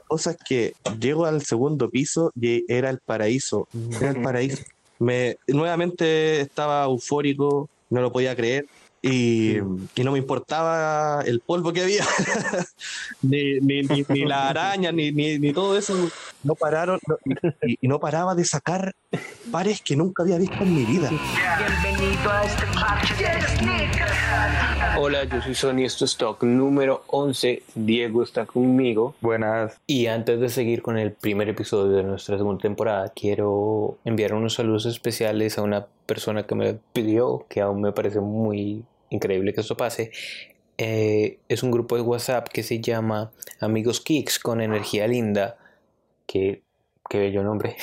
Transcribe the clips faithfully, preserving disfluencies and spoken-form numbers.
cosa es que llego al segundo piso y era el paraíso. Era el paraíso. Me, nuevamente estaba eufórico, no lo podía creer. Y, y no me importaba el polvo que había, ni, ni, ni, ni la araña, ni, ni, ni todo eso. No pararon, no, y, y no paraba de sacar pares que nunca había visto en mi vida. Bienvenido a este parche de sneakers. Hola, yo soy Sony, esto es Talk número once. Diego está conmigo. Buenas. Y antes de seguir con el primer episodio de nuestra segunda temporada, quiero enviar unos saludos especiales a una persona que me pidió, que aún me parece muy increíble que esto pase. Eh, es un grupo de WhatsApp que se llama Amigos Kicks con energía linda. Que, qué bello nombre.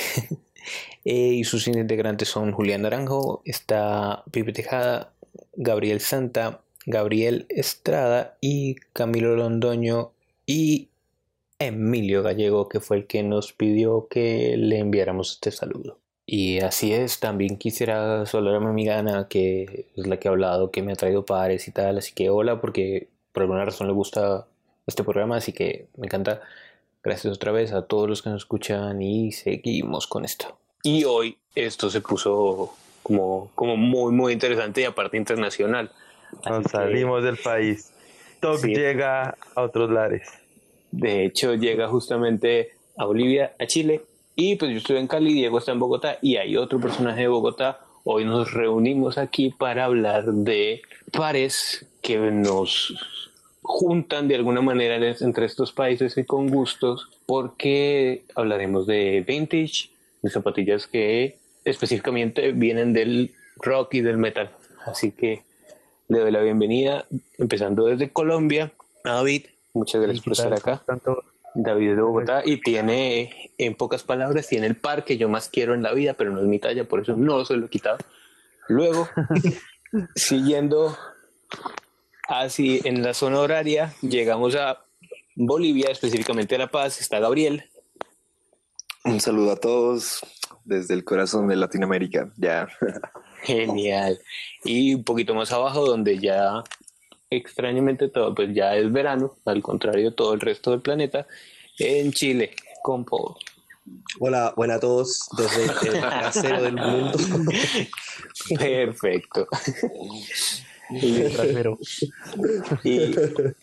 eh, y sus integrantes son Julián Naranjo, está Pipe Tejada, Gabriel Santa, Gabriel Estrada y Camilo Londoño y Emilio Gallego, que fue el que nos pidió que le enviáramos este saludo. Y así es, también quisiera saludar a mi amiga Ana, que es la que ha hablado, que me ha traído pares y tal, así que hola, porque por alguna razón le gusta este programa, así que me encanta. Gracias otra vez a todos los que nos escuchan y seguimos con esto. Y hoy esto se puso como, como muy muy interesante y aparte internacional. Nos salimos del país. Talk sí. Llega a otros lares. De hecho llega justamente a Bolivia, a Chile. Y pues yo estoy en Cali, Diego está en Bogotá y hay otro personaje de Bogotá. Hoy nos reunimos aquí para hablar de pares que nos juntan de alguna manera entre estos países y con gustos, porque hablaremos de vintage, de zapatillas que específicamente vienen del rock y del metal. Así que le doy la bienvenida, empezando desde Colombia, a David. Muchas gracias por estar acá. Tanto David es de Bogotá y tiene, en pocas palabras, tiene el par que yo más quiero en la vida, pero no es mi talla, por eso no se lo he quitado. Luego, siguiendo así en la zona horaria, llegamos a Bolivia, específicamente a La Paz, está Gabriel. Un saludo a todos desde el corazón de Latinoamérica, ya. Genial. Y un poquito más abajo, donde ya extrañamente todo, pues ya es verano, al contrario de todo el resto del planeta, en Chile, con Paul. Hola, buenas a todos desde el trasero del mundo. Perfecto. Y, trasero. Y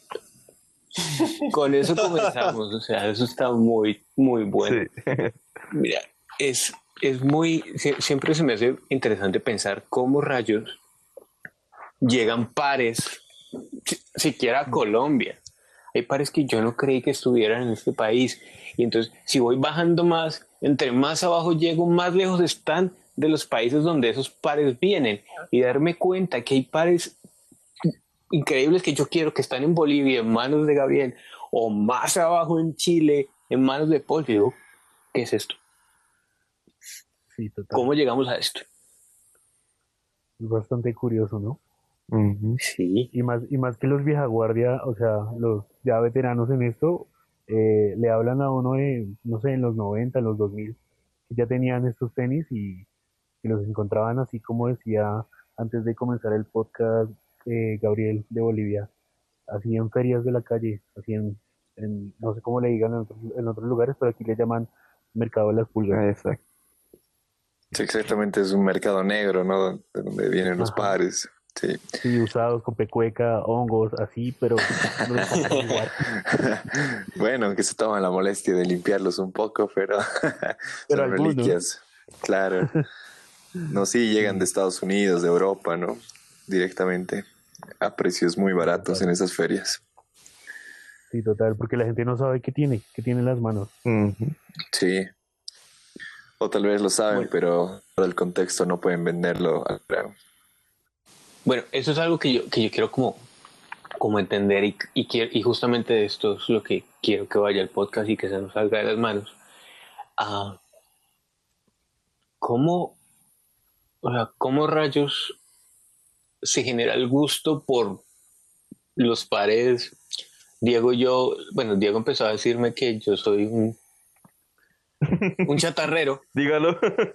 con eso comenzamos, o sea, eso está muy, muy bueno. Sí. Mira, es, es muy, siempre se me hace interesante pensar cómo rayos llegan pares, siquiera a Colombia. Hay pares que yo no creí que estuvieran en este país. Y entonces, si voy bajando más, entre más abajo llego, más lejos están de los países donde esos pares vienen. Y darme cuenta que hay pares increíbles que yo quiero que están en Bolivia, en manos de Gabriel, o más abajo en Chile, en manos de Paul. Y digo, ¿qué es esto? Sí, total. ¿Cómo llegamos a esto? Es bastante curioso, ¿no? Uh-huh. Sí. Y más, y más que los vieja guardia, o sea, los ya veteranos en esto, eh, le hablan a uno de, no sé, en los noventa, en los dos mil, que ya tenían estos tenis y, y los encontraban así como decía antes de comenzar el podcast eh, Gabriel de Bolivia, así en ferias de la calle, así en, en no sé cómo le digan en otros, en otros lugares, pero aquí le llaman mercado de las pulgas. Exacto. Sí, exactamente, es un mercado negro, ¿no? De donde vienen los Ajá. pares. Sí. sí, usados con pecueca, hongos, así, pero no les igual. Bueno, que se toman la molestia de limpiarlos un poco, pero, pero son algunos. reliquias. Claro. No, sí, llegan de Estados Unidos, de Europa, ¿no? Directamente a precios muy baratos total. En esas ferias. Sí, total, porque la gente no sabe qué tiene, qué tiene en las manos. Uh-huh. Sí. O tal vez lo saben, bueno. pero por el contexto no pueden venderlo al precio. Bueno, eso es algo que yo, que yo quiero como, como entender y, y, quiero, y justamente esto es lo que quiero que vaya al podcast y que se nos salga de las manos. Uh, ¿Cómo, o sea, ¿cómo rayos se genera el gusto por los pares? Diego y yo, bueno, Diego empezó a decirme que yo soy un, un chatarrero. Dígalo.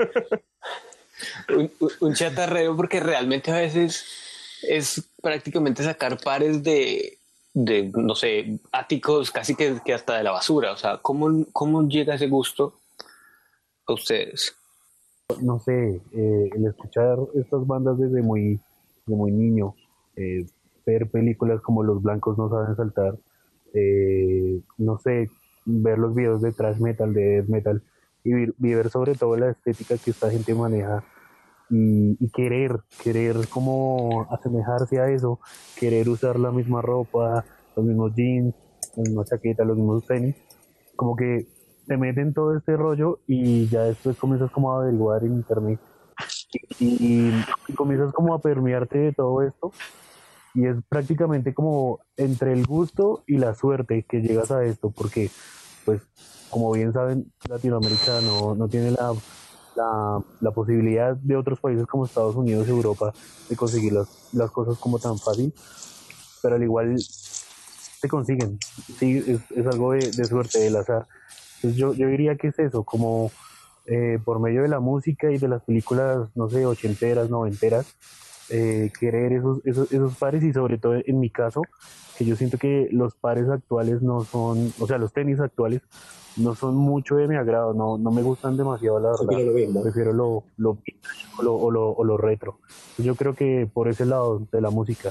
Un, un chatarrero porque realmente a veces es prácticamente sacar pares de, de, no sé, áticos casi que, que hasta de la basura. O sea, ¿cómo, cómo llega ese gusto a ustedes? No sé, eh, el escuchar estas bandas desde muy, desde muy niño, eh, ver películas como Los Blancos No Saben Saltar, eh, no sé, ver los videos de thrash metal, de death metal, y vi- y ver sobre todo la estética que esta gente maneja y, y querer, querer como asemejarse a eso, querer usar la misma ropa, los mismos jeans, la misma chaqueta, los mismos tenis, como que te meten todo este rollo y ya después comienzas como a averiguar en internet y, y comienzas como a permearte de todo esto y es prácticamente como entre el gusto y la suerte que llegas a esto, porque pues como bien saben, Latinoamérica no, no tiene la, la, la posibilidad de otros países como Estados Unidos, Europa, de conseguir las, las cosas como tan fácil, pero al igual se consiguen, sí, es, es algo de, de suerte, del azar. Entonces yo, yo diría que es eso, como eh, por medio de la música y de las películas, no sé, ochenteras, noventeras, eh, querer esos, esos, esos pares y sobre todo en mi caso, que yo siento que los pares actuales no son, o sea, los tenis actuales no son mucho de mi agrado, no, no me gustan demasiado, la Opino verdad. lo mismo. Prefiero lo, lo vintage o lo, o lo, o lo retro. Yo creo que por ese lado de la música.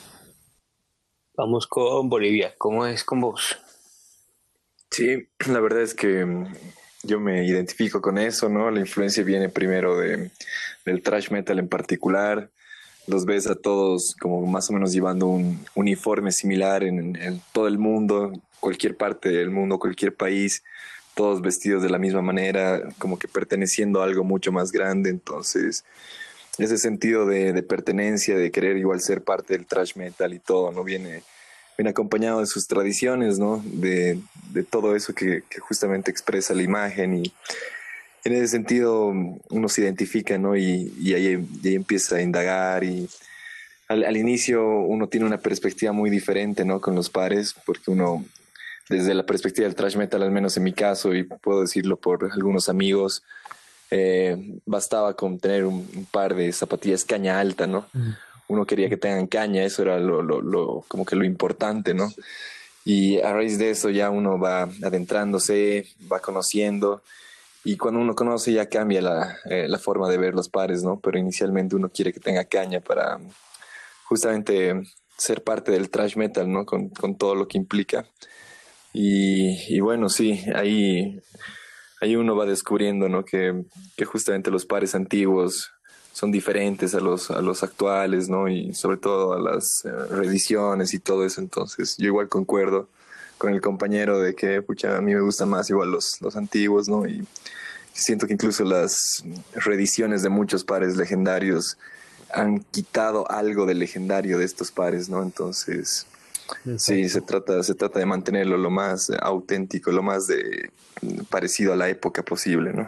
Vamos con Bolivia. ¿Cómo es con vos? Sí, la verdad es que mm, yo me identifico con eso, ¿no? La influencia viene primero de, del thrash metal en particular. Los ves a todos como más o menos llevando un uniforme similar en, en todo el mundo, cualquier parte del mundo, cualquier país, todos vestidos de la misma manera, como que perteneciendo a algo mucho más grande. Entonces, ese sentido de, de pertenencia, de querer igual ser parte del thrash metal y todo, ¿no? Viene, viene acompañado de sus tradiciones, ¿no? De, de todo eso que, que justamente expresa la imagen y en ese sentido uno se identifica, ¿no? Y, y ahí, y ahí empieza a indagar y al, al inicio uno tiene una perspectiva muy diferente, ¿no? Con los pares, porque uno, desde la perspectiva del thrash metal, al menos en mi caso, y puedo decirlo por algunos amigos, eh, bastaba con tener un, un par de zapatillas caña alta, ¿no? Mm. Uno quería que tengan caña, eso era lo, lo, lo, como que lo importante, ¿no? Y a raíz de eso ya uno va adentrándose, va conociendo, y cuando uno conoce ya cambia la, eh, la forma de ver los pares, ¿no? Pero inicialmente uno quiere que tenga caña para justamente ser parte del thrash metal, ¿no? Con, con todo lo que implica. Y, y bueno, sí, ahí, ahí uno va descubriendo, ¿no? Que, que justamente los pares antiguos son diferentes a los, a los actuales, ¿no? Y sobre todo a las eh, reediciones y todo eso. Entonces, yo igual concuerdo con el compañero de que, pucha, a mí me gustan más igual los, los antiguos, ¿no? Y siento que incluso las reediciones de muchos pares legendarios han quitado algo del legendario de estos pares, ¿no? Entonces, sí, se Exacto. trata, se trata de mantenerlo lo más auténtico, lo más de, parecido a la época posible, ¿no?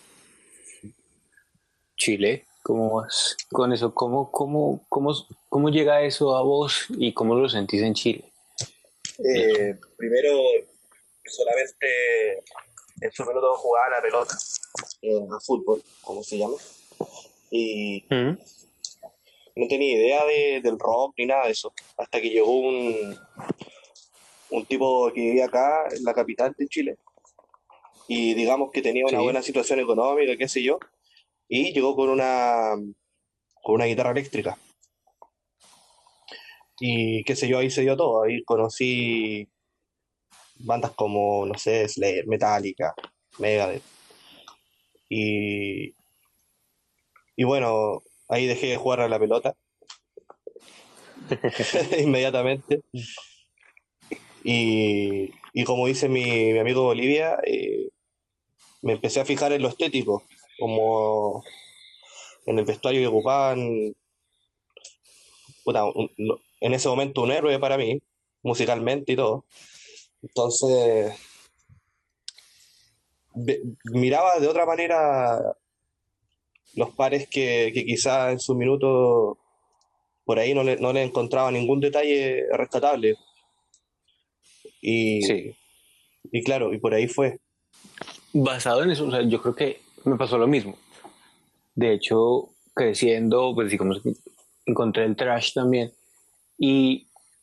Chile, ¿cómo vas con eso? ¿Cómo, cómo, cómo, cómo llega eso a vos y cómo lo sentís en Chile? Eh, primero, solamente en su minuto jugaba a la pelota, eh, a fútbol, como se llama, y ¿Mm? no tenía idea de, del rock ni nada de eso, hasta que llegó un, un tipo que vivía acá en la capital de Chile, y digamos que tenía una Sí. buena situación económica, qué sé yo, y llegó con una, con una guitarra eléctrica, y qué sé yo, ahí se dio todo, ahí conocí bandas como, no sé, Slayer, Metallica, Megadeth, y, y bueno, ahí dejé de jugar a la pelota inmediatamente. Y, y como dice mi, mi amigo Bolivia, eh, me empecé a fijar en lo estético, como en el vestuario que ocupaban, puta, un- no- en ese momento un héroe para mí, musicalmente y todo. Entonces, ve- miraba de otra manera los pares que, que quizás en su minuto por ahí no le, no le encontraba ningún detalle rescatable. Sí. Y, y claro, y por ahí fue. Basado en eso, o sea, yo creo que me pasó lo mismo. De hecho, creciendo, pues digamos, que encontré el trash también. Y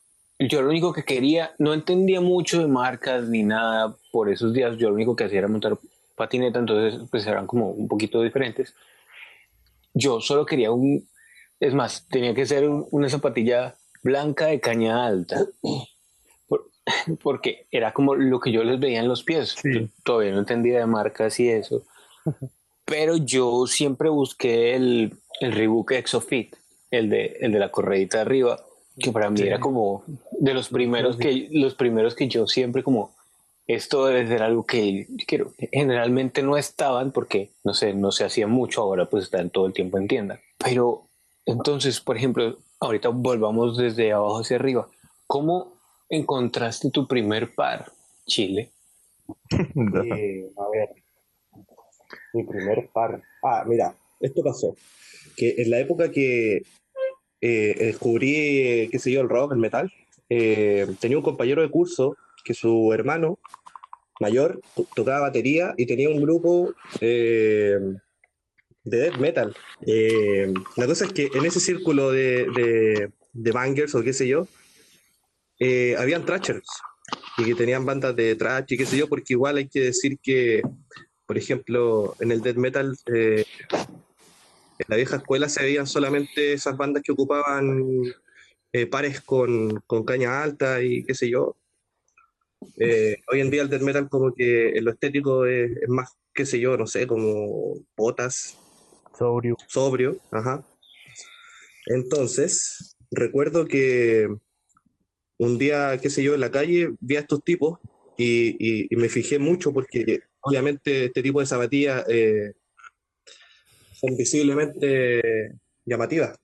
yo lo único que quería, no entendía mucho de marcas ni nada por esos días, yo lo único que hacía era montar patineta, entonces pues eran como un poquito diferentes. Yo solo quería un, es más, tenía que ser un- una zapatilla blanca de caña alta, por- porque era como lo que yo les veía en los pies. Sí. Yo todavía no entendía de marcas y eso, pero yo siempre busqué el, el Reebok Exofit, el de, el de la correíta de arriba, que para mí Sí. era como de los primeros clásico. que, los primeros que yo siempre como, esto debe ser algo que yo quiero. Generalmente no estaban porque, no sé, no se hacía mucho, ahora pues están todo el tiempo en tienda. Pero entonces, por ejemplo, ahorita volvamos desde abajo hacia arriba. ¿Cómo encontraste tu primer par, Chile? Eh, a ver, mi primer par. Ah, mira, esto pasó. Que en la época que eh, descubrí, eh, qué sé yo, el rock, el metal, eh, tenía un compañero de curso que su hermano mayor to- tocaba batería y tenía un grupo eh, de death metal. Eh, la cosa es que en ese círculo de, de, de bangers o qué sé yo, eh, habían thrashers y que tenían bandas de thrash y qué sé yo, porque igual hay que decir que, por ejemplo, en el death metal, eh, en la vieja escuela se veían solamente esas bandas que ocupaban eh, pares con, con caña alta y qué sé yo. Eh, hoy en día el death metal como que en lo estético es, es más, qué sé yo, no sé, como botas, Sobrio. sobrio, ajá. Entonces, recuerdo que un día, qué sé yo, en la calle vi a estos tipos y, y- y me fijé mucho porque obviamente este tipo de zapatillas eh, son visiblemente llamativas.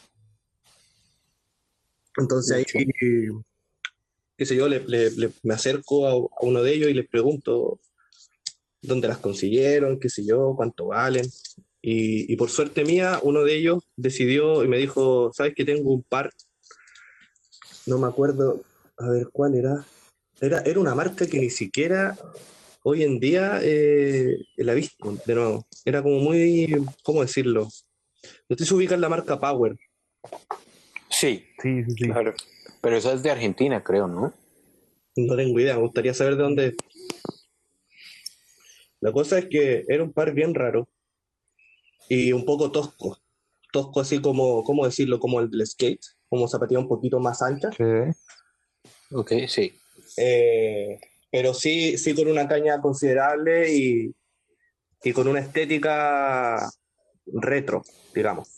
Entonces Mucho. ahí, qué sé yo, le- le- le- me acerco a, a uno de ellos y les pregunto dónde las consiguieron, qué sé yo, cuánto valen. Y, y por suerte mía, uno de ellos decidió y me dijo, ¿sabes que tengo un par? No me acuerdo, a ver cuál era. Era, era una marca que ni siquiera hoy en día eh, la he visto, de nuevo. Era como muy, ¿cómo decirlo? No sé si ubican la marca Power. Sí, Sí, sí, sí. Claro. pero esa es de Argentina, creo, ¿no? No tengo idea, me gustaría saber de dónde es. La cosa es que era un par bien raro y un poco tosco. Tosco así como, ¿cómo decirlo? Como el del skate, como zapatilla un poquito más ancha. Sí. Ok, sí. Eh, pero sí, sí con una caña considerable y, y con una estética retro, digamos.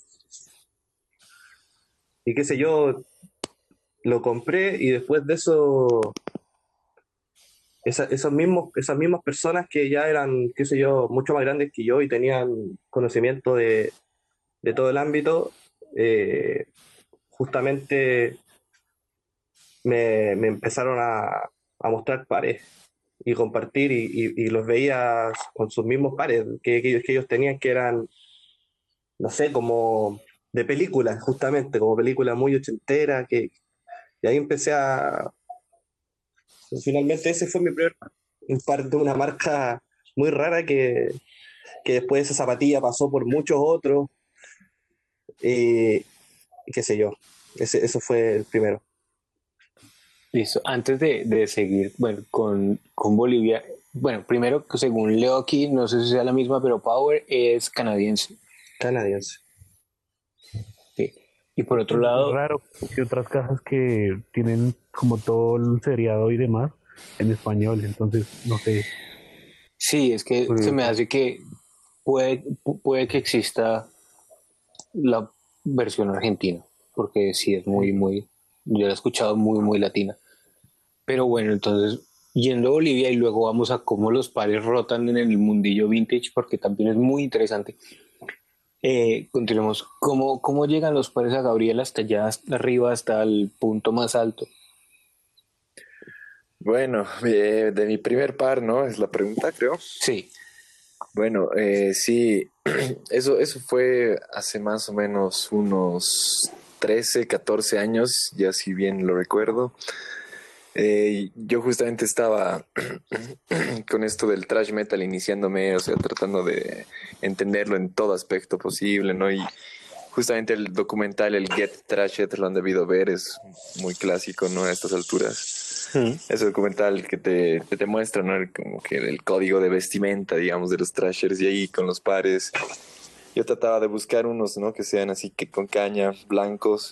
Y qué sé yo, lo compré y después de eso, esa- esos mismos, esas mismas personas que ya eran, qué sé yo, mucho más grandes que yo y tenían conocimiento de, de todo el ámbito, eh, justamente me, me empezaron a, a mostrar pares y compartir y, y- y los veía con sus mismos pares que, que ellos, que ellos tenían, que eran, no sé, como de películas, justamente, como películas muy ochenteras, que, y ahí empecé a... Finalmente ese fue mi primer par, un par de una marca muy rara que, que después esa zapatilla pasó por muchos otros, y, y qué sé yo, ese, eso fue el primero. Listo. Antes de, de seguir, bueno, con, con Bolivia, bueno, primero, según leo aquí, no sé si sea la misma, pero Power es canadiense. Canadiense. Sí. Y por otro Es lado, raro que otras cajas que tienen como todo el seriado y demás en español, entonces no sé, sí, es que se me curioso. hace que puede, pu- puede que exista la versión argentina, porque sí es muy, Sí. muy, yo la he escuchado muy, muy latina. Pero bueno, entonces, yendo a Bolivia y luego vamos a cómo los pares rotan en el mundillo vintage, porque también es muy interesante. Eh, continuemos. ¿Cómo, cómo llegan los pares a Gabriel hasta allá, hasta arriba, hasta el punto más alto? Bueno, eh, de mi primer par, ¿no? Es la pregunta, creo. Sí, Bueno, eh, sí, eso, eso fue hace más o menos unos trece, catorce años, ya si bien lo recuerdo. Eh, yo justamente estaba con esto del thrash metal iniciándome, o sea, tratando de entenderlo en todo aspecto posible, ¿no? Y justamente el documental, el Get Trashed, lo han debido ver, es muy clásico, ¿no? A estas alturas. Mm. Ese documental que te, que te muestra, ¿no? El, como que el código de vestimenta, digamos, de los trashers, y ahí con los pares. Yo trataba de buscar unos, ¿no? Que sean así que con caña, blancos.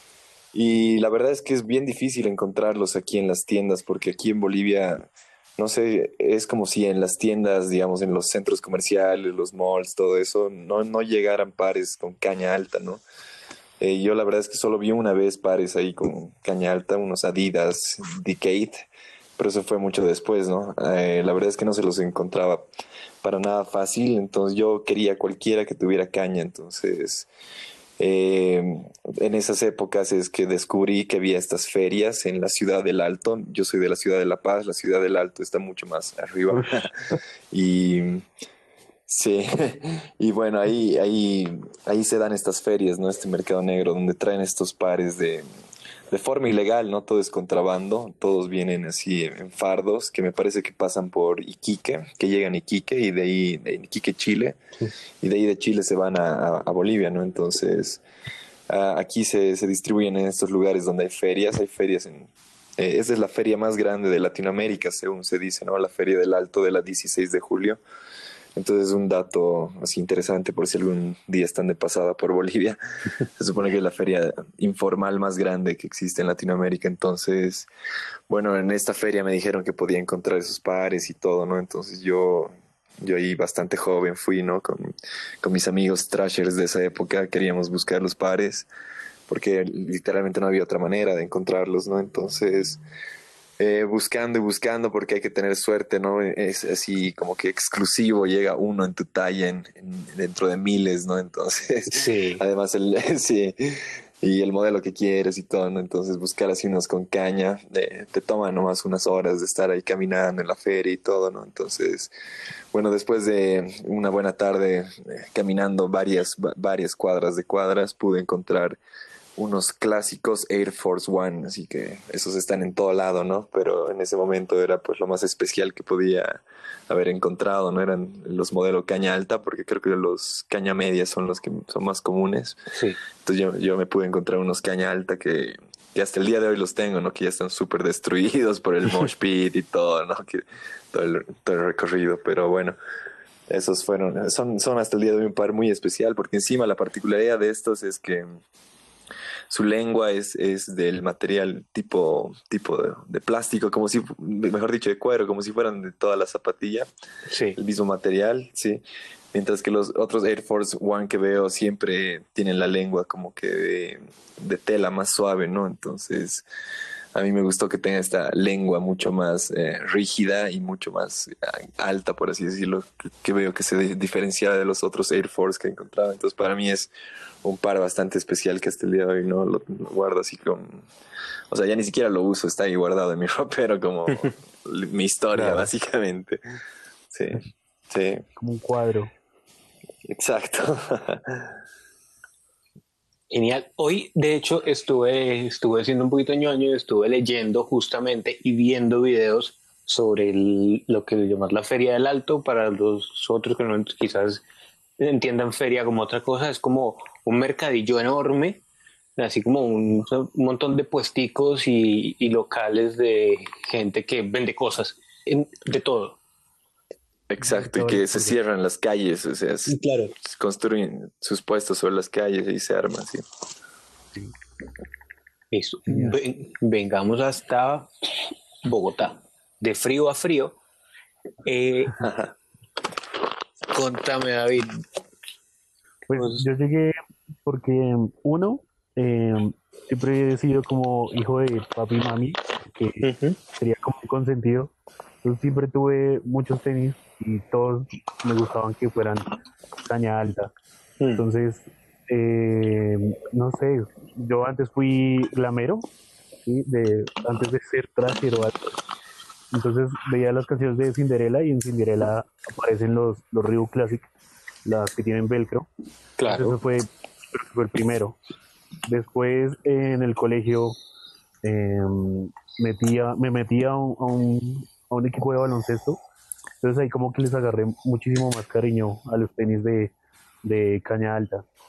Y la verdad es que es bien difícil encontrarlos aquí en las tiendas, porque aquí en Bolivia, no sé, es como si en las tiendas, digamos, en los centros comerciales, los malls, todo eso, no, no llegaran pares con caña alta, ¿no? Eh, yo la verdad es que solo vi una vez pares ahí con caña alta, unos Adidas Decade, pero eso fue mucho después, ¿no? Eh, la verdad es que no se los encontraba para nada fácil, entonces yo quería cualquiera que tuviera caña, entonces... Eh, en esas épocas es que descubrí que había estas ferias en la ciudad del Alto. Yo soy de la ciudad de La Paz, la ciudad del Alto está mucho más arriba. y sí, y bueno, ahí, ahí, ahí se dan estas ferias, ¿no? Este mercado negro donde traen estos pares de, de forma ilegal, ¿no? Todo es contrabando, todos vienen así en fardos que me parece que pasan por Iquique, que llegan a Iquique y de ahí, de Iquique, Chile, sí. Y de ahí de Chile se van a, a Bolivia, ¿no? Entonces, uh, aquí se, se distribuyen en estos lugares donde hay ferias, hay ferias en... Eh, esa es la feria más grande de Latinoamérica, según se dice, ¿no? La Feria del Alto de la dieciséis de julio. Entonces, un dato así interesante por si algún día están de pasada por Bolivia. Se supone que es la feria informal más grande que existe en Latinoamérica. Entonces, bueno, en esta feria me dijeron que podía encontrar esos pares y todo, ¿no? Entonces yo, yo ahí bastante joven fui, ¿no? Con, con mis amigos trashers de esa época, queríamos buscar los pares porque literalmente no había otra manera de encontrarlos, ¿no? Entonces... Eh, buscando y buscando porque hay que tener suerte, ¿no? Es así como que exclusivo, llega uno en tu talla en, en, dentro de miles, ¿no? Entonces, sí. Además, el, sí, y el modelo que quieres y todo, ¿no? Entonces, buscar así unos con caña, eh, te toma nomás unas horas de estar ahí caminando en la feria y todo, ¿no? Entonces, bueno, después de una buena tarde eh, caminando varias, varias cuadras de cuadras, pude encontrar unos clásicos Air Force One, así que esos están en todo lado, ¿no? Pero en ese momento era pues lo más especial que podía haber encontrado, ¿no? Eran los modelos caña alta, porque creo que los caña media son los que son más comunes. Sí. Entonces yo, yo me pude encontrar unos caña alta que, que hasta el día de hoy los tengo, ¿no? Que ya están súper destruidos por el mosh pit y todo, ¿no? Que, todo, el, todo el recorrido, pero bueno. Esos fueron, son, son hasta el día de hoy un par muy especial, porque encima la particularidad de estos es que su lengua es, es del material tipo, tipo de, de plástico, como si, mejor dicho, de cuero, como si fueran de toda la zapatilla. Sí. El mismo material, sí. Mientras que los otros Air Force One que veo siempre tienen la lengua como que de, de tela más suave, ¿no? Entonces, a mí me gustó que tenga esta lengua mucho más eh, rígida y mucho más eh, alta, por así decirlo, que, que veo que se diferencia de los otros Air Force que he encontrado. Entonces, para mí es un par bastante especial que hasta el día de hoy no lo, lo guardo así con... O sea, ya ni siquiera lo uso, está ahí guardado en mi ropero como mi historia, claro. Básicamente. Sí, sí. Como un cuadro. Exacto. Genial. Hoy, de hecho, estuve, estuve siendo un poquito ñoño y estuve leyendo justamente y viendo videos sobre el, lo que llamamos la Feria del Alto. Para los otros que no quizás entiendan feria como otra cosa, es como un mercadillo enorme, así como un, un montón de puesticos y, y locales de gente que vende cosas, en, de todo. Exacto, y que se cierran las calles, o sea, se, claro. se construyen sus puestos sobre las calles y se arman, ¿sí? Sí. Eso. Ven, vengamos hasta Bogotá, de frío a frío. Eh, contame, David. Pues yo llegué porque, uno, eh, siempre he sido como hijo de papi y mami, que uh-huh. sería como un consentido. Yo siempre tuve muchos tenis y todos me gustaban que fueran caña alta. Mm. Entonces, eh, no sé, yo antes fui glamero, ¿sí? de, antes de ser trasero alto. Entonces veía las canciones de Cinderella y en Cinderella aparecen los, los Reebok Classic, las que tienen velcro. Claro. Entonces, eso fue, fue el primero. Después en el colegio eh, metía, me metía a un, a un a un equipo de baloncesto, entonces ahí como que les agarré muchísimo más cariño a los tenis de, de caña alta.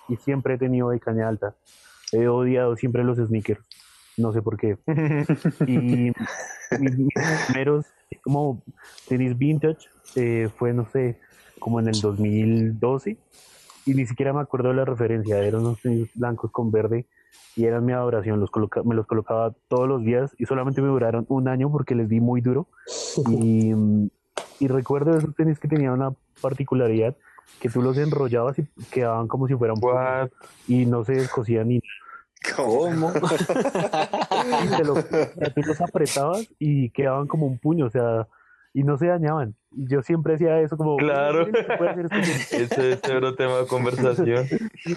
y siempre he tenido de caña alta. He odiado siempre los sneakers, no sé por qué. Y mis, mis primeros como tenis vintage eh, fue, no sé, como en el dos mil doce, y ni siquiera me acuerdo de la referencia, eran unos tenis blancos con verde y eran mi adoración, los coloca- me los colocaba todos los días y solamente me duraron un año porque les di muy duro. Y, mm, y recuerdo esos tenis que tenían una particularidad, que tú los enrollabas y quedaban como si fueran What? y no se descosían ni ¿Cómo? y te lo- o sea, tú los apretabas y quedaban como un puño, o sea, y no se dañaban. Y yo siempre hacía eso como, Claro. "Miren, se puede hacer esto bien". Ese es otro tema de conversación.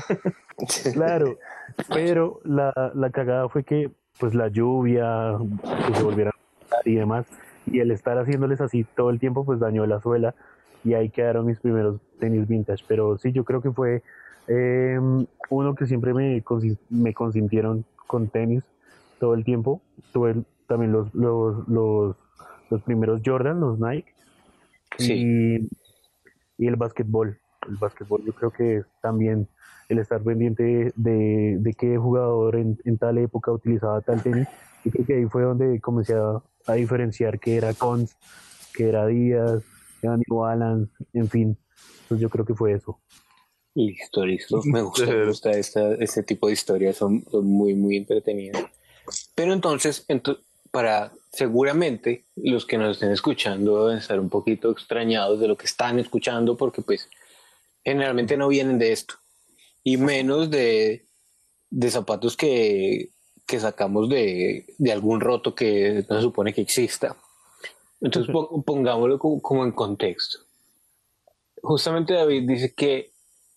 Claro, pero la, la cagada fue que pues la lluvia, que se volvieran a mojar y demás, y el estar haciéndoles así todo el tiempo pues dañó la suela y ahí quedaron mis primeros tenis vintage. Pero sí, yo creo que fue eh, uno que siempre me, consi- me consintieron con tenis todo el tiempo. Tuve también los, los, los, los primeros Jordan, los Nike, Sí. y, y el básquetbol. El básquetbol yo creo que es también el estar pendiente de, de qué jugador en, en tal época utilizaba tal tenis. Y creo que ahí fue donde comencé a, a diferenciar qué era Cons, qué era Adidas, qué era New Balance, en fin. Entonces yo creo que fue eso. Listo, listo. Me gusta, me gusta esta, este tipo de historias, son, son muy, muy entretenidas. Pero entonces, ento- para seguramente los que nos estén escuchando deben estar un poquito extrañados de lo que están escuchando, porque pues generalmente no vienen de esto, y menos de, de zapatos que, que sacamos de, de algún roto que no se supone que exista. Entonces po- pongámoslo como, como en contexto. Justamente David dice que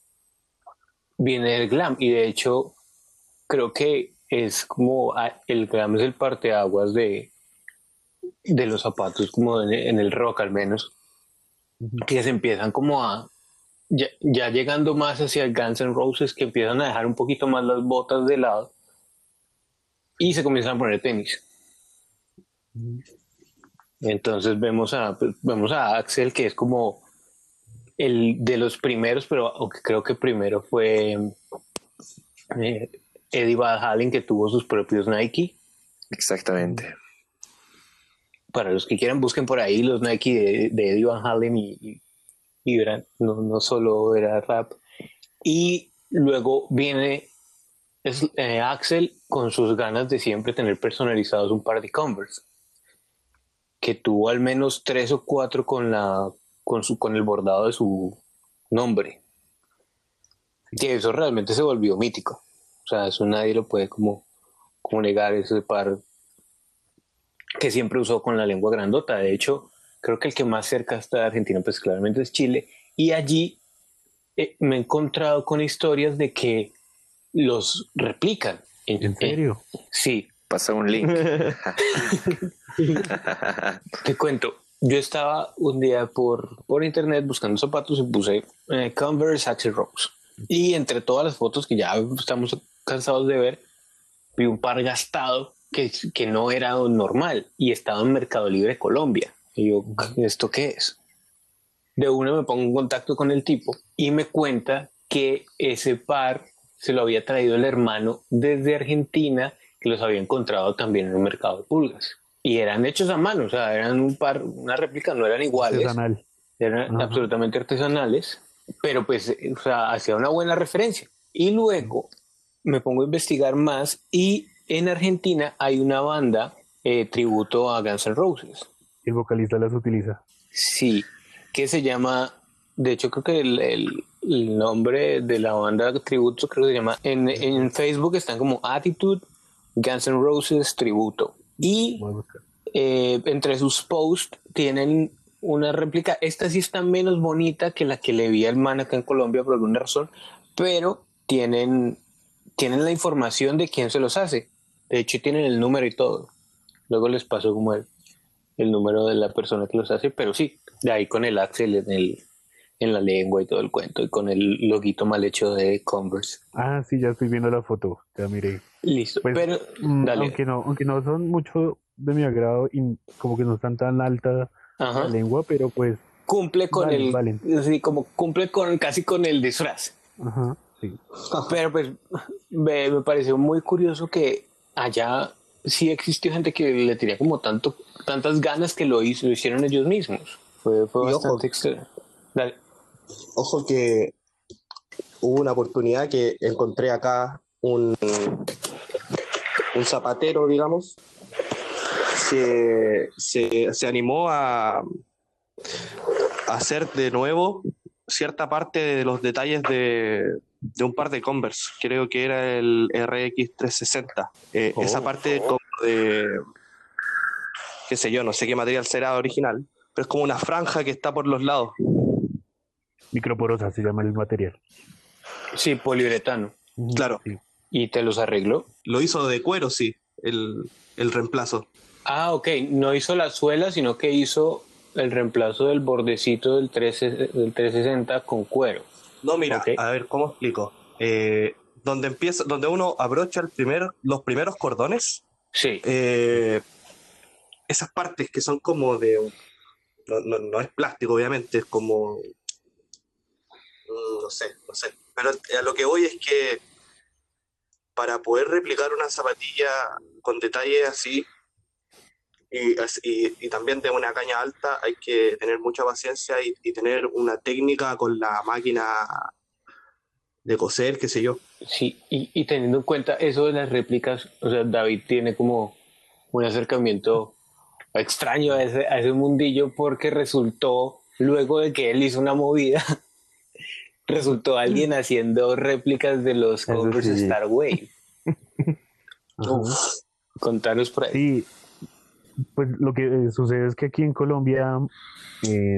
viene del glam, y de hecho creo que es como ah, el glam es el parteaguas de, de los zapatos, como en, en el rock al menos, que se empiezan como a, ya, ya llegando más hacia el Guns N' Roses, que empiezan a dejar un poquito más las botas de lado y se comienzan a poner tenis. Entonces vemos a, pues, vemos a Axel, que es como el de los primeros, pero aunque creo que primero fue eh, Eddie Van Halen, que tuvo sus propios Nike. Exactamente. Para los que quieran, busquen por ahí los Nike de, de Eddie Van Halen y, y, y verán, no, no solo era rap. Y luego viene es, eh, Axel con sus ganas de siempre tener personalizados un par de Converse, que tuvo al menos tres o cuatro con, la, con, su, con el bordado de su nombre. Que eso realmente se volvió mítico. O sea, eso nadie lo puede como, como negar, ese par que siempre usó con la lengua grandota. De hecho, creo que el que más cerca está de Argentina, pues claramente es Chile. Y allí eh, me he encontrado con historias de que los replican. ¿En serio? Eh, sí. Pasa un link. Te cuento. Yo estaba un día por, por internet buscando zapatos y puse eh, Converse Axl Rose. Y entre todas las fotos que ya estamos cansados de ver, vi un par gastado que, que no era normal y estaba en Mercado Libre Colombia. Y yo, ¿esto qué es? De una me pongo en contacto con el tipo y me cuenta que ese par se lo había traído el hermano desde Argentina, que los había encontrado también en un mercado de pulgas. Y eran hechos a mano, o sea, eran un par, una réplica, no eran iguales. Artesanal. Eran Ajá. absolutamente artesanales, pero pues, o sea, hacía una buena referencia. Y luego me pongo a investigar más y en Argentina hay una banda eh, tributo a Guns N' Roses. El vocalista las utiliza. Sí, que se llama, de hecho creo que el, el, el nombre de la banda tributo creo que se llama, en, en Facebook están como Attitude Guns N' Roses Tributo. Y Voy a buscar. eh, entre sus posts tienen una réplica. Esta sí está menos bonita que la que le vi al man acá en Colombia por alguna razón, pero tienen, tienen la información de quién se los hace. De hecho tienen el número y todo. Luego les paso como el, el número de la persona que los hace, pero sí, de ahí con el Axel en, el, en la lengua y todo el cuento, y con el loguito mal hecho de Converse. Ah, sí, ya estoy viendo la foto, ya miré. Listo, Pues, pero mm, dale. aunque no, aunque no son mucho de mi agrado y como que no están tan alta Ajá. la lengua, pero pues Cumple con Valen, el, valen. así como cumple con casi con el disfraz. ajá. Sí. Pero pues me, me pareció muy curioso que allá sí existió gente que le tenía como tanto, tantas ganas que lo, hizo, lo hicieron ellos mismos. Fue, fue Y ojo. bastante extraño. Dale. Ojo que hubo una oportunidad que encontré acá un, un zapatero, digamos, que se, se animó a, a hacer de nuevo cierta parte de los detalles de, de un par de Converse. Creo que era el R X trescientos sesenta. Eh, Oh. Esa parte como de, qué sé yo, no sé qué material será original, pero es como una franja que está por los lados. Microporosa se llama el material. Sí, poliuretano. Claro, Sí. ¿Y te los arregló? lo hizo de cuero, sí, el, el reemplazo. Ah, ok. No hizo la suela, sino que hizo el reemplazo del bordecito del, trece, del trescientos sesenta con cuero. No, mira, Ok. a ver, ¿cómo explico? Eh, donde empieza, donde uno abrocha el primer, los primeros cordones, Sí. eh, esas partes que son como de, no, no, no es plástico, obviamente, es como, mm, no sé, no sé. Pero a lo que voy es que para poder replicar una zapatilla con detalles así y, y, y también de una caña alta, hay que tener mucha paciencia y, y tener una técnica con la máquina de coser, qué sé yo. Sí, y, y teniendo en cuenta eso de las réplicas, o sea, David tiene como un acercamiento extraño a ese, a ese mundillo porque resultó, luego de que él hizo una movida, resultó alguien haciendo réplicas de los Eso Converse sí. Star Wave. Ajá. Uf, Contanos por ahí. Sí, pues lo que eh, sucede es que aquí en Colombia, eh,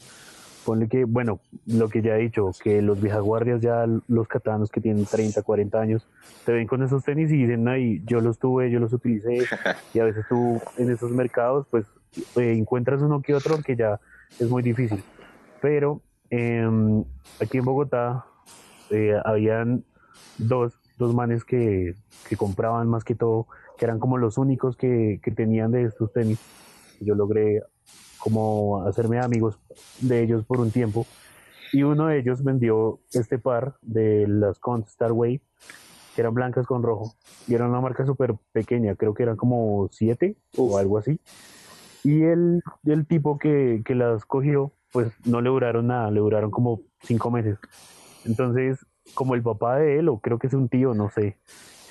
ponle que, bueno, lo que ya he dicho, que los viejaguardias ya, los catanos que tienen treinta, cuarenta años, te ven con esos tenis y dicen, ay, yo los tuve, yo los utilicé, y a veces tú en esos mercados, pues eh, encuentras uno que otro que ya es muy difícil. Pero eh, aquí en Bogotá eh, habían dos, dos manes que, que compraban más que todo, que eran como los únicos que, que tenían de estos tenis. Yo logré como hacerme amigos de ellos por un tiempo y uno de ellos vendió este par de las Converse Star Wave que eran blancas con rojo y era una marca súper pequeña, creo que eran como siete Uf. o algo así, y el, el tipo que, que las cogió pues no le duraron nada, le duraron como cinco meses. Entonces, como el papá de él, o creo que es un tío, no sé,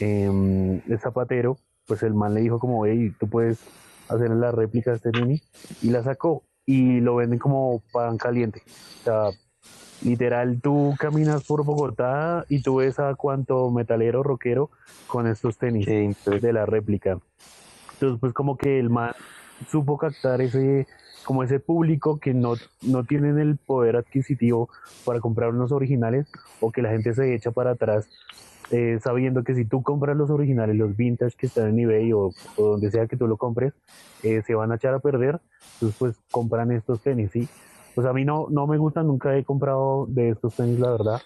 eh, es zapatero, pues el man le dijo como, hey, tú puedes hacer la réplica de este mini, y la sacó, y lo venden como pan caliente. O sea, literal, tú caminas por Bogotá y tú ves a cuánto metalero rockero con estos tenis Qué impresionante. de la réplica. Entonces, pues como que el man supo captar ese, como ese público que no, no tienen el poder adquisitivo para comprar unos originales, o que la gente se echa para atrás eh, sabiendo que si tú compras los originales, los vintage que están en eBay o, o donde sea que tú lo compres, eh, se van a echar a perder. Entonces pues compran estos tenis, ¿sí? Pues a mí no, no me gustan, nunca he comprado de estos tenis, la verdad,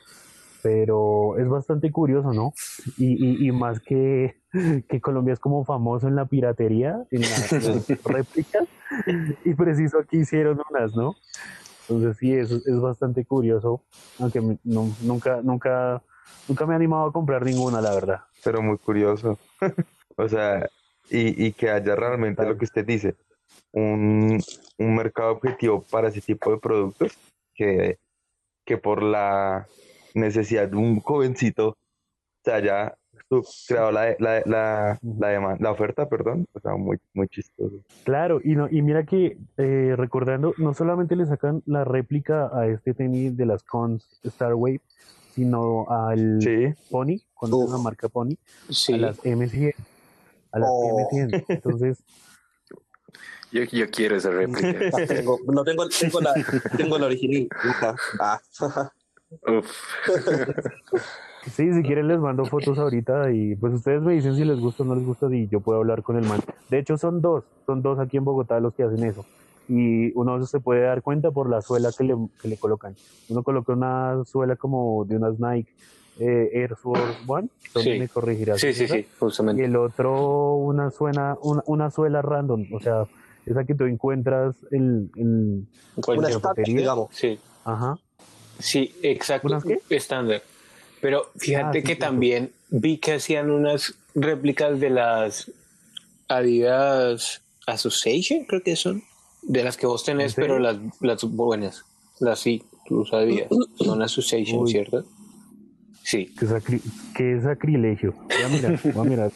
pero es bastante curioso, ¿no? Y, y, y más que, que Colombia es como famoso en la piratería, en las, en las réplicas, y preciso aquí hicieron unas, ¿no? Entonces sí, es, es bastante curioso, aunque me- no, nunca, nunca, nunca me he animado a comprar ninguna, la verdad. Pero muy curioso. O sea, y, y que haya realmente lo que usted dice, un, un mercado objetivo para ese tipo de productos que, que por la necesidad de un jovencito se haya su- creado la, la, la, la, deman- la oferta, perdón, o sea, muy, muy chistoso. Claro, y, no, y mira que eh, recordando, no solamente le sacan la réplica a este tenis de las Cons Star Wave, sino al Sí, Pony, cuando es Uf. la marca Pony, a Sí. las M cien, a las Oh. M cien. Entonces, Yo, yo quiero esa réplica. Ah, tengo, no tengo, tengo la, tengo la original. Ajá. Ah. Uf. sí, si quieren les mando fotos ahorita y pues ustedes me dicen si les gusta o no les gusta y yo puedo hablar con el man. De hecho son dos, son dos aquí en Bogotá los que hacen eso. Y uno se puede dar cuenta por la suela que le, que le colocan. Uno coloca una suela como de unas Nike eh, Air Force One, ¿dónde Sí. me corregirás? Sí, sí, ¿Esa? sí, Y justamente. el otro una, suena, una, una suela random, o sea, esa que tú encuentras en, en Una Cualquier- estándar, zapatería. digamos. Sí, Ajá. sí, exacto. ¿Unas qué? Estándar. Pero fíjate Ah, sí, que cierto. también vi que hacían unas réplicas de las Adidas Association, creo que son, de las que vos tenés, ¿En serio? pero las, las buenas. Las sí, tú sabías. Son Association, Uy. ¿cierto? Sí. Qué, sacri- qué sacrilegio. Voy a mirar, voy a mirar.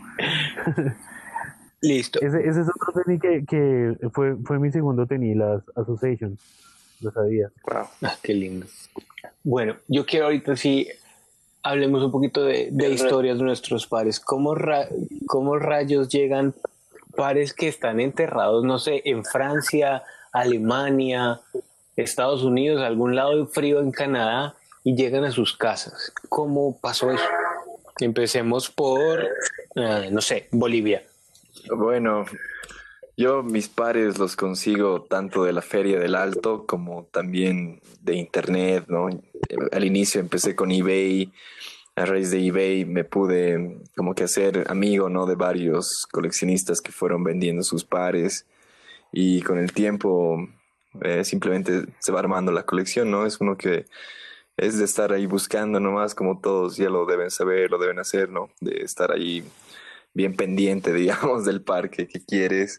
Listo. Ese, ese es otro tenis que, que fue, fue mi segundo tenis, las Association. Lo sabía. Wow. Ah, qué lindo. Bueno, yo quiero ahorita sí hablemos un poquito de, de historias de nuestros pares. ¿Cómo, ra- ¿Cómo rayos llegan pares que están enterrados, no sé, en Francia, Alemania, Estados Unidos, algún lado frío en Canadá y llegan a sus casas? ¿Cómo pasó eso? Empecemos por, eh, no sé, Bolivia. Bueno, yo mis pares los consigo tanto de la Feria del Alto como también de internet, ¿no? Al inicio empecé con eBay. A raíz de eBay me pude como que hacer amigo, ¿no? De varios coleccionistas que fueron vendiendo sus pares y con el tiempo eh, simplemente se va armando la colección, ¿no? Es uno que es de estar ahí buscando nomás, como todos ya lo deben saber, lo deben hacer, ¿no? De estar ahí bien pendiente, digamos, del par que, que quieres.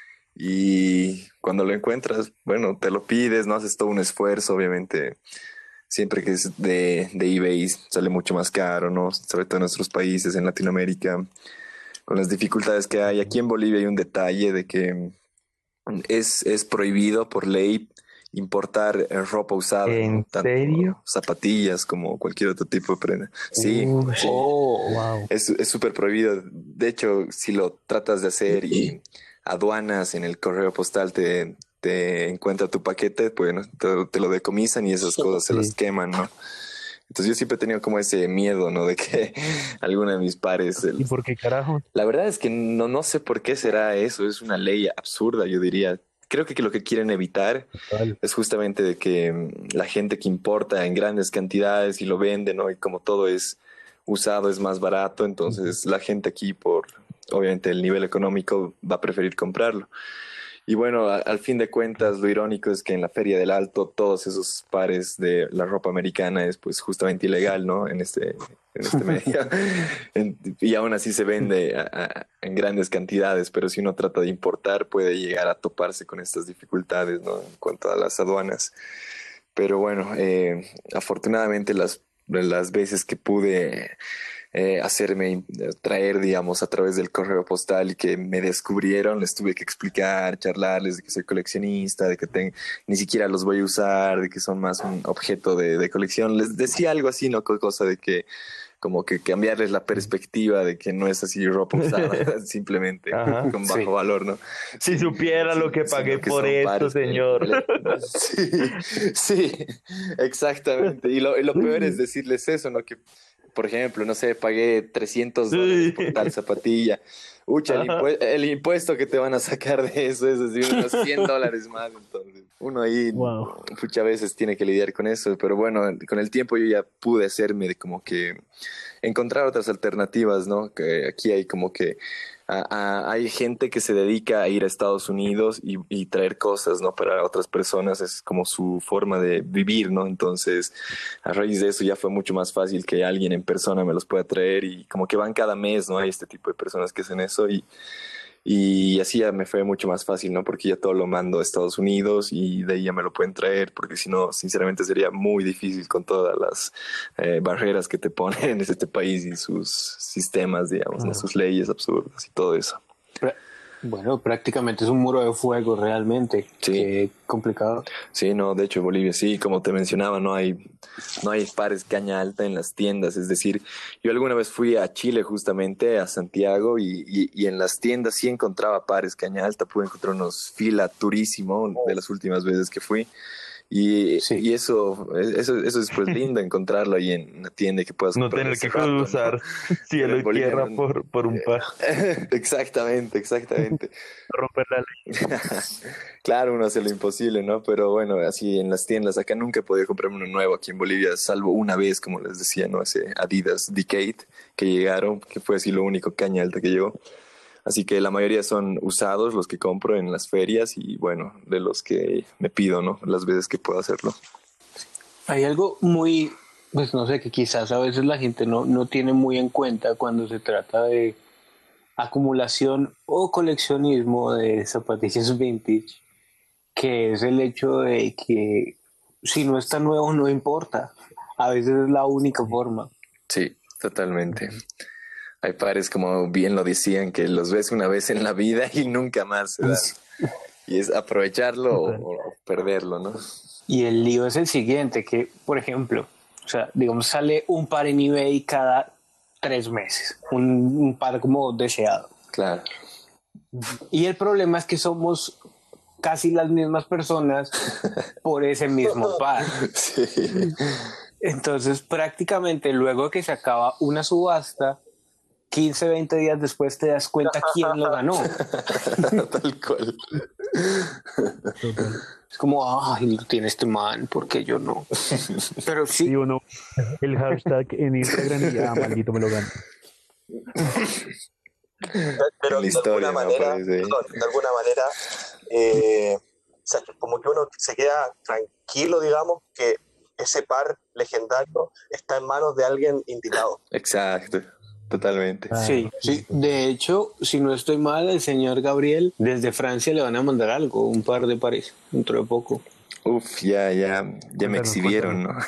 Y cuando lo encuentras, bueno, te lo pides, no haces todo un esfuerzo, obviamente. Siempre que es de, de eBay sale mucho más caro, ¿no? Sobre todo en nuestros países, en Latinoamérica, con las dificultades que hay. Aquí en Bolivia hay un detalle de que es, es prohibido por ley importar eh, ropa usada, ¿no? ¿En Tanto serio? zapatillas como cualquier otro tipo de prenda. Sí, Uy. sí. Oh, Wow. Es es súper prohibido. De hecho, si lo tratas de hacer y aduanas en el correo postal te, te encuentra tu paquete, pues ¿no? te, te lo decomisan y esas cosas se Sí. las queman, ¿no? Entonces yo siempre he tenido como ese miedo, ¿no? De que alguno de mis pares... el- ¿Y por qué carajo? La verdad es que no, no sé por qué será eso. Es una ley absurda, yo diría. Creo que lo que quieren evitar Total. es justamente de que mm, la gente que importa en grandes cantidades y lo vende, ¿no? Y como todo es usado, es más barato, entonces la gente aquí por, obviamente, el nivel económico va a preferir comprarlo. Y bueno, a- al fin de cuentas, lo irónico es que en la Feria del Alto todos esos pares de la ropa americana es pues justamente ilegal, ¿no? En este, en este medio. En- y aún así se vende a- a- en grandes cantidades, pero si uno trata de importar puede llegar a toparse con estas dificultades, ¿no? En cuanto a las aduanas. Pero bueno, eh, afortunadamente las, las veces que pude eh, hacerme eh, traer, digamos, a través del correo postal y que me descubrieron, les tuve que explicar, charlarles de que soy coleccionista, de que ten- ni siquiera los voy a usar, de que son más un objeto de, de colección. Les decía algo así, ¿no? Co- Cosa de que como que cambiarles la perspectiva de que no es así ropa usada, simplemente Ajá. con bajo Sí. valor, ¿no? Si Sí, supiera lo que sino pagué que por son esto, pares de- señor. de- Sí, sí, exactamente. Y lo, y lo peor es decirles eso, ¿no? Que, por ejemplo, no sé, pagué trescientos dólares por tal zapatilla. Ucha, el, Ajá. impue- el impuesto que te van a sacar de eso es así, unos cien dólares más. Entonces, uno ahí, Wow. muchas veces tiene que lidiar con eso. Pero bueno, con el tiempo yo ya pude hacerme de como que encontrar otras alternativas, ¿no? Que aquí hay como que a- a- hay gente que se dedica a ir a Estados Unidos y, y traer cosas, ¿no? Para otras personas es como su forma de vivir, ¿no? Entonces, a raíz de eso ya fue mucho más fácil que alguien en persona me los pueda traer y como que van cada mes, ¿no? Hay este tipo de personas que hacen eso y, y así ya me fue mucho más fácil, ¿no? Porque ya todo lo mando a Estados Unidos y de ahí ya me lo pueden traer, porque si no, sinceramente sería muy difícil con todas las eh, barreras que te ponen en este país y sus sistemas, digamos, ¿no? Claro. Sus leyes absurdas y todo eso. Pra- Bueno, prácticamente es un muro de fuego realmente. Sí. Qué complicado. Sí, no, de hecho Bolivia sí, como te mencionaba, no hay, no hay pares caña alta en las tiendas, es decir, yo alguna vez fui a Chile justamente, a Santiago, y, y, y en las tiendas sí encontraba pares caña alta, pude encontrar unos fila turísimo de las últimas veces que fui. Y, Sí. y eso, eso, eso es pues lindo encontrarlo ahí en una tienda y que puedas No comprar tener que ese rato, ¿no? cruzar Pero cielo en y Bolivia tierra no- por, por un par. Exactamente, exactamente. Romper la ley. Claro, uno hace lo imposible, ¿no? Pero bueno, así en las tiendas, acá nunca he podido comprarme uno nuevo aquí en Bolivia, salvo una vez, como les decía, ¿no? Ese Adidas Decade que llegaron, que fue así lo único caña alta que llegó. Así que la mayoría son usados los que compro en las ferias y bueno, de los que me pido, ¿no? Las veces que puedo hacerlo. Hay algo muy pues no sé, que quizás a veces la gente no, no tiene muy en cuenta cuando se trata de acumulación o coleccionismo de zapatillas vintage, que es el hecho de que si no está nuevo no importa. A veces es la única forma. Sí, totalmente. Hay pares, como bien lo decían, que los ves una vez en la vida y nunca más se dan. Y es aprovecharlo o, o perderlo, ¿no? Y el lío es el siguiente, que, por ejemplo, o sea, digamos, sale un par en eBay cada tres meses. Un, un par como deseado. Claro. Y el problema es que somos casi las mismas personas por ese mismo par. Sí. Entonces, prácticamente luego que se acaba una subasta, quince, veinte días después te das cuenta quién lo ganó. Tal cual. Es como, ay, lo tiene este man, porque yo no. Pero sí. Sí, uno, el hashtag en Instagram y ya, maldito me lo gano. Pero En la de historia, alguna me manera, aparece. perdón, de alguna manera, eh, o sea, como que uno se queda tranquilo, digamos, que ese par legendario está en manos de alguien invitado. Exacto, totalmente. Ah, Sí, sí. De hecho, si no estoy mal, el señor Gabriel desde Francia le van a mandar algo, un par de pares, dentro de poco. Uf, ya, ya, ya me Cuéntanos, exhibieron, ¿no?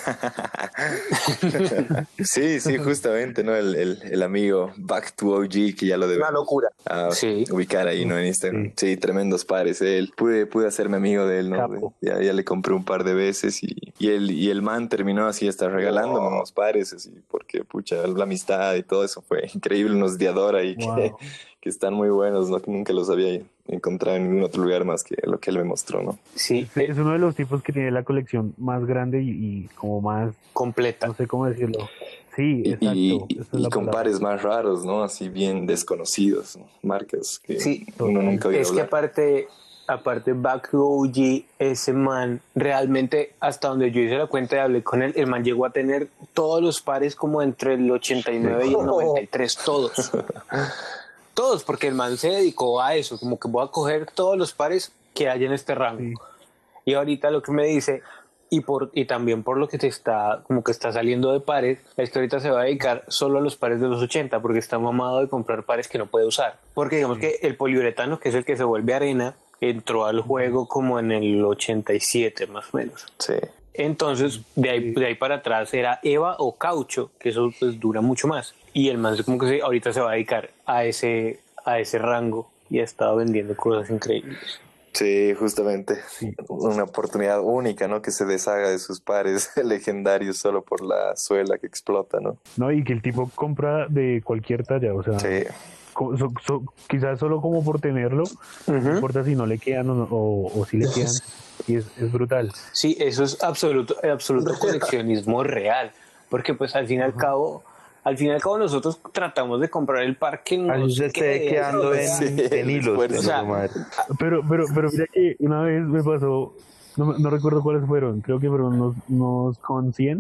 Sí, sí, justamente, ¿no? El, el, el amigo Back to O G, que ya lo debe Una locura. ah, Sí. ubicar ahí, ¿no? En Instagram. Sí. Sí, tremendos pares. Él pude, pude hacerme amigo de él, ¿no? Capo. Ya, ya le compré un par de veces y, y, el, y el man terminó así hasta regalándome unos pares, así, porque, pucha, la amistad y todo eso fue increíble, unos Diadora ahí Wow. que, que están muy buenos, ¿no? Que nunca los había encontrado en ningún otro lugar más que lo que él me mostró, ¿no? Sí, Sí, es uno de los tipos que tiene la colección más grande y, y como más, completa. no sé cómo decirlo. Sí, Y, exacto. y, esa es y la con palabra. pares más raros, ¿no? Así bien desconocidos, ¿no? Marcas que Sí, uno nunca había es que hablar. aparte, aparte Back to O G, ese man, realmente hasta donde yo hice la cuenta y hablé con él, el man llegó a tener todos los pares como entre el ochenta y nueve y el noventa y tres, todos. Todos, porque el man se dedicó a eso, como que voy a coger todos los pares que hay en este rango. Sí. Y ahorita lo que me dice, y por y también por lo que te está, como que está saliendo de pares, es que ahorita se va a dedicar solo a los pares de los ochenta, porque está mamado de comprar pares que no puede usar. Porque digamos que el poliuretano, que es el que se vuelve arena, entró al juego como en el ochenta y siete más o menos. Sí. Entonces, de ahí, de ahí para atrás era Eva o caucho, que eso pues dura mucho más. Y el man como que se, ahorita se va a dedicar a ese, a ese rango y ha estado vendiendo cosas increíbles. Sí, justamente. Sí. Una oportunidad única, ¿no? Que se deshaga de sus pares legendarios solo por la suela que explota, ¿no? No, y que el tipo compra de cualquier talla, o sea, Sí. co- so- so- quizás solo como por tenerlo, no Uh-huh. importa si no le quedan o, no- o, o si le quedan, y es, es brutal. Sí, eso es absoluto, absoluto coleccionismo real, porque pues al fin y al cabo, al fin y al cabo nosotros tratamos de comprar el par que Así nos se esté quede. quedando en, Sí, en hilos. esfuerzo. de O sea, su madre. Pero, pero, pero mira que una vez me pasó, no, me- no recuerdo cuáles fueron, creo que fueron unos, unos con cien.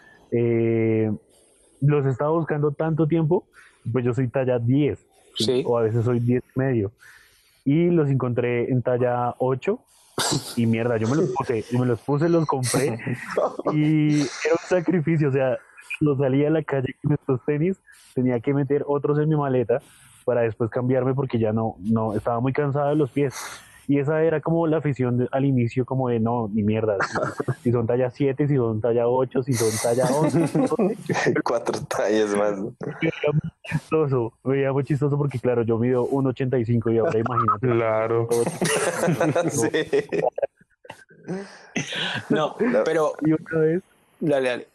Eh, los estaba buscando tanto tiempo, pues yo soy talla diez, ¿sí? Sí. O a veces soy diez y medio. Y los encontré en talla ocho. Y mierda, yo me los puse, y me los puse, los compré. Y era un sacrificio, o sea, los salía a la calle con estos tenis, tenía que meter otros en mi maleta para después cambiarme porque ya no, no, estaba muy cansado de los pies. Y esa era como la afición de- al inicio, como de no, ni mierda. Si, si son talla siete, si son talla ocho, si son talla once. Cuatro tallas más. ¿no? Me veía muy chistoso, me veía muy chistoso porque, claro, yo mido uno ochenta y cinco y ahora imagínate. Claro. Sí. No, pero Y una vez, dale, dale.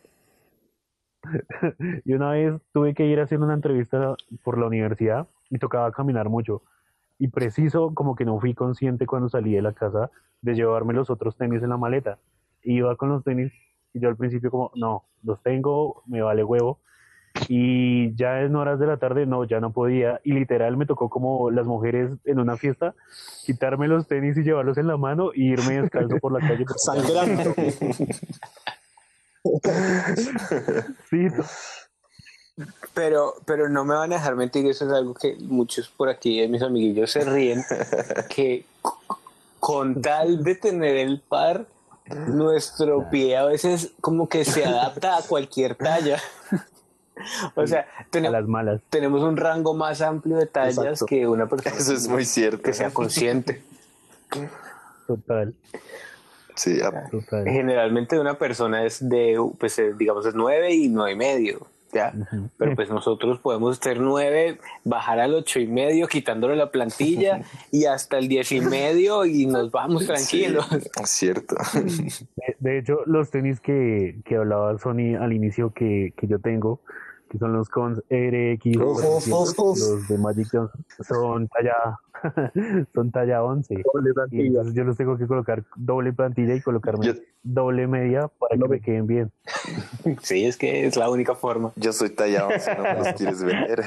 y una vez tuve que ir a hacer una entrevista por la universidad y tocaba caminar mucho. Y preciso, como que no fui consciente cuando salí de la casa de llevarme los otros tenis en la maleta. Iba con los tenis y yo al principio como, no, los tengo, me vale huevo. Y ya en horas de la tarde, no, ya no podía. Y literal me tocó como las mujeres en una fiesta, quitarme los tenis y llevarlos en la mano e irme descalzo por la calle. porque- Sangrando. Sí, Pero, pero no me van a dejar mentir, eso es algo que muchos por aquí de mis amiguillos se ríen, que c- con tal de tener el par, nuestro pie a veces como que se adapta a cualquier talla. O sea, A tenemos, las malas. tenemos un rango más amplio de tallas Exacto. que una persona Eso es muy cierto. que sea consciente. Total, Sí, a- total. Generalmente una persona es de, pues eh, digamos, es nueve y nueve y medio, ¿ya? Ujú. Pero pues nosotros podemos ser nueve, bajar al ocho y medio, quitándole la plantilla y hasta el diez y medio y nos vamos tranquilos. sí, es cierto. De, de hecho, los tenis que, que hablaba Sony al inicio que, que yo tengo, que son los Cons R X Uf, uf, uf. los de Magic Johnson, son talla, son talla once. Doble Y plantilla. entonces yo los tengo que colocar doble plantilla y colocarme Yo- doble media para que me queden bien. Sí, es que es la única forma. Yo soy talla once, no me los quieres vender.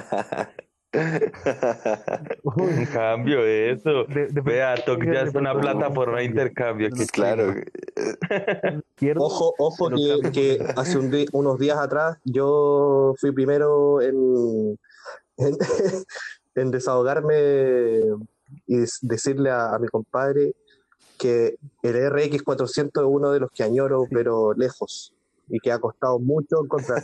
En cambio de eso, De- de- vea, Tok ya es de- una de- plataforma de intercambio. Que Claro. Izquierdo, Ojo, ojo se lo que, cambio. que hace un di- unos días atrás yo fui primero en, en, en desahogarme y des- decirle a, a mi compadre que el R X cuatrocientos es uno de los que añoro, pero lejos, y que ha costado mucho encontrar.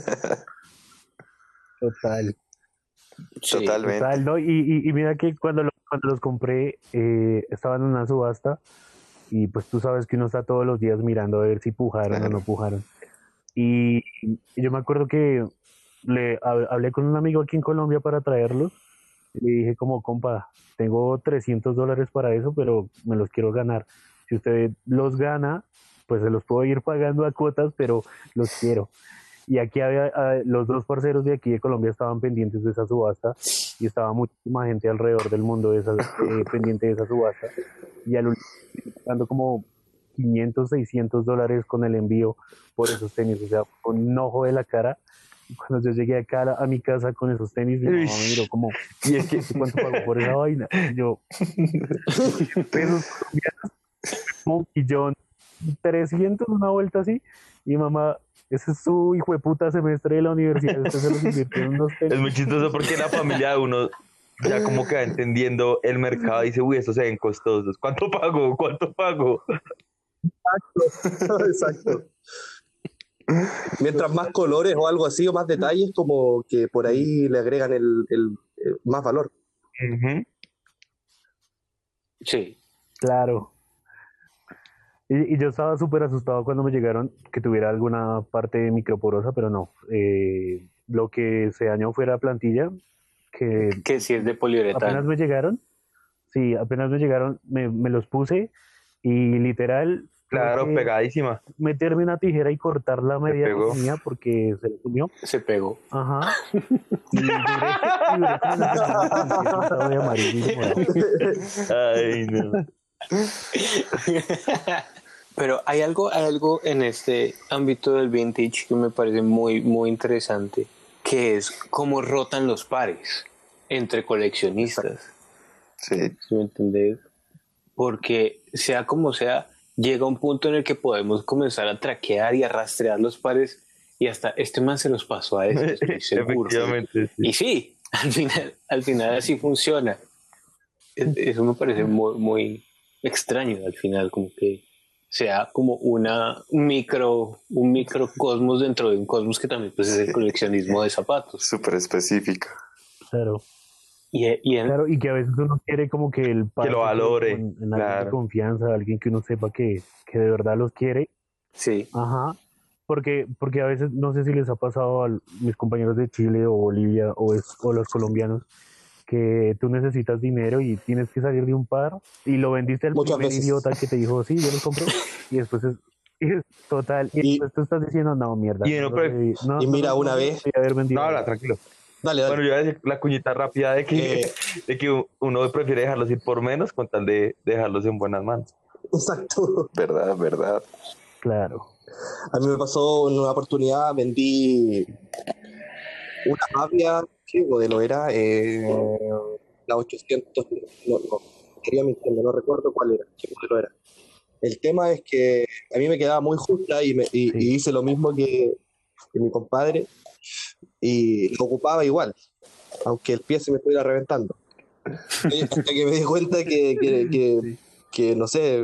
Total. Sí. Totalmente. Total, ¿no? Y, y, y mira que cuando, lo- cuando los compré, eh, estaban en una subasta y pues tú sabes que uno está todos los días mirando a ver si pujaron Claro. o no pujaron. Y, y yo me acuerdo que le hab- hablé con un amigo aquí en Colombia para traerlos y le dije como, compa, tengo trescientos dólares para eso, pero me los quiero ganar. Si usted los gana, pues se los puedo ir pagando a cuotas, pero los quiero. Y aquí había, ah, los dos parceros de aquí de Colombia estaban pendientes de esa subasta y estaba muchísima gente alrededor del mundo de esa, eh, pendiente de esa subasta. Y al último, dando como quinientos, seiscientos dólares con el envío por esos tenis, o sea, con un ojo de la cara. Y cuando yo llegué acá a, la- a mi casa con esos tenis, mi mamá me miró como, ¿y es que cuánto pago por esa vaina? Y yo, pesos colombianos, un millón, trescientos, una vuelta así. Y mamá, ese es su hijo de puta semestre de la universidad, usted se los invirtió en unos tenis. es muy chistoso porque la familia de uno ya como que va entendiendo el mercado y dice, uy, estos se ven costosos. ¿Cuánto pago? ¿Cuánto pago? Exacto. Mientras más colores o algo así o más detalles, como que por ahí le agregan el, el- el más valor. Ujú. Sí. Claro. Y, y yo estaba súper asustado cuando me llegaron que tuviera alguna parte microporosa, pero no. Eh, lo que se dañó fue la plantilla, que Que si es de apenas poliuretano. me llegaron, sí, apenas me llegaron, me, me los puse y literal tuve Claro, que pegadísima. meterme una tijera y cortar la media que pegó. tenía porque se le comió. Se pegó. Ajá. Y duré, y duré como una semana con estaba de amarillo y morado. Ay, no. Pero hay algo, hay algo en este ámbito del vintage que me parece muy, muy interesante, que es cómo rotan los pares entre coleccionistas. Sí. ¿Sí me entendés? Porque sea como sea, llega un punto en el que podemos comenzar a traquear y a rastrear los pares y hasta este man se los pasó a este, estoy seguro. Efectivamente, sí. Y sí, al final, al final así funciona. Es- Eso me parece muy, muy extraño al final, como que sea como una micro, un microcosmos dentro de un cosmos que también pues, es el coleccionismo de zapatos. Súper específico. Claro. Y, y en- Claro, y que a veces uno quiere como que el par lo se quede valore, como en, en alguien de claro. confianza, alguien que uno sepa que, que de verdad los quiere. sí, Ajá. Porque, porque a veces, no sé si les ha pasado a mis compañeros de Chile o Bolivia o, es- o los colombianos, que tú necesitas dinero y tienes que salir de un par y lo vendiste al Muchas primer veces. idiota que te dijo, sí, yo los compré. Y después es, es total. Y, Y- después tú estás diciendo, no, mierda. Y uno no pre- debí- no, y no, mira, no, una no vez- debí haber vendido. No, habla, tranquilo. Dale, dale. Bueno, yo iba a decir la cuñita rápida de que, Eh, de que uno prefiere dejarlos ir por menos con tal de dejarlos en buenas manos. exacto. Verdad, verdad. Claro. A mí me pasó en una oportunidad, vendí una Avia, ¿qué modelo era? Eh, la ochocientos, no, no, quería mintiendo, no recuerdo cuál era, qué modelo era. El tema es que a mí me quedaba muy justa y, me, y, Sí. y hice lo mismo que, que mi compadre y lo ocupaba igual, aunque el pie se me estuviera reventando. Hasta que me di cuenta que, que, que, que, no sé,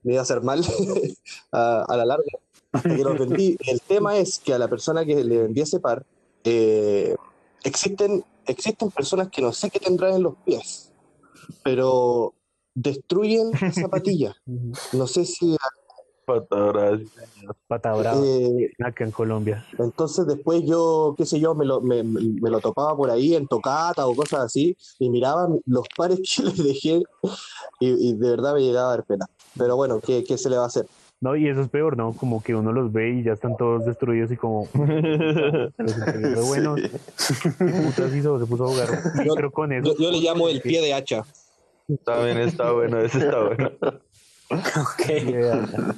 me iba a hacer mal a, a la larga, hasta que los vendí. El tema es que a la persona que le vendí ese par, eh, existen, existen personas que no sé qué tendrán en los pies, pero destruyen zapatillas. No sé si... Patadas. Pata brava, eh, acá en Colombia. entonces después yo, qué sé yo, me lo, me, me lo topaba por ahí en tocata o cosas así, y miraba los pares que les dejé, y, y de verdad me llegaba a dar pena. Pero bueno, ¿qué, qué se le va a hacer? No, y eso es peor, ¿no? Como que uno los ve y ya están todos destruidos y como... Los entregué re buenos. Putas hizo, se puso a jugar. Y Yo, creo con eso... yo, yo le llamo el pie de hacha. También está bueno, ese está bueno. Ok. Yeah.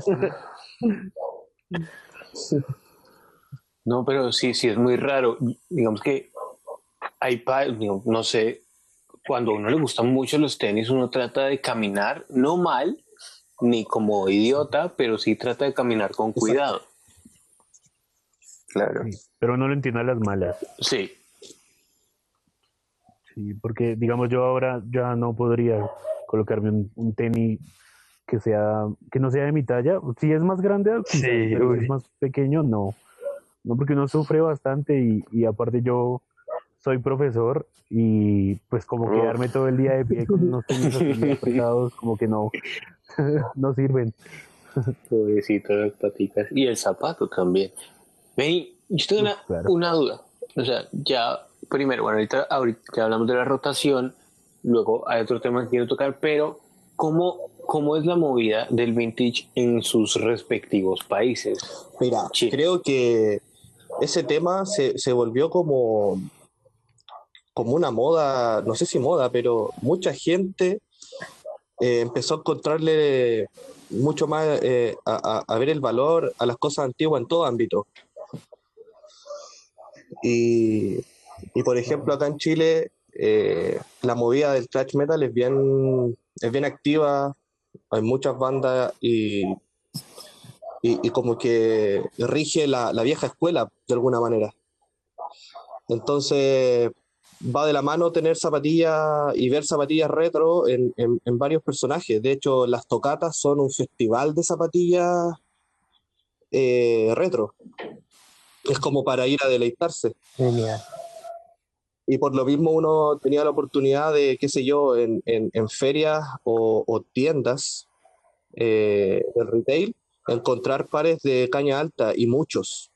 No, pero sí, sí, es muy raro. Digamos que hay, pa- digo, no sé, cuando a uno le gustan mucho los tenis, uno trata de caminar, no mal, ni como idiota, pero sí trata de caminar con cuidado. Claro. Sí, pero no lo entiendo a las malas. Sí, Sí, porque digamos yo ahora ya no podría colocarme un, un tenis que sea que no sea de mi talla. Si es más grande, quizás, Sí, pero si uy. es más pequeño, no. No, porque uno sufre bastante y, y aparte yo soy profesor y pues como Uf. quedarme todo el día de pie con unos tenis así apretados, como que no, no sirven. pobrecito las patitas. Y el zapato también. Ven, yo tengo Uf, una, claro. una duda. O sea, ya, primero, bueno, ahorita, ahorita ya hablamos de la rotación, luego hay otro tema que quiero tocar, pero ¿cómo, cómo es la movida del vintage en sus respectivos países? Mira, Sí. creo que ese tema se, se volvió como, como una moda, no sé si moda, pero mucha gente eh, empezó a encontrarle mucho más, eh, a, a- a ver el valor a las cosas antiguas en todo ámbito. Y, y, por ejemplo, acá en Chile, eh, la movida del thrash metal es bien, es bien activa, hay muchas bandas y, y- y como que rige la, la vieja escuela de alguna manera. Entonces va de la mano tener zapatillas y ver zapatillas retro en, en- en varios personajes. De hecho, las tocatas son un festival de zapatillas eh, retro. Es como para ir a deleitarse. Genial. Y por lo mismo uno tenía la oportunidad de, qué sé yo, en, en- en ferias o, o tiendas eh, de retail, encontrar pares de caña alta y muchos.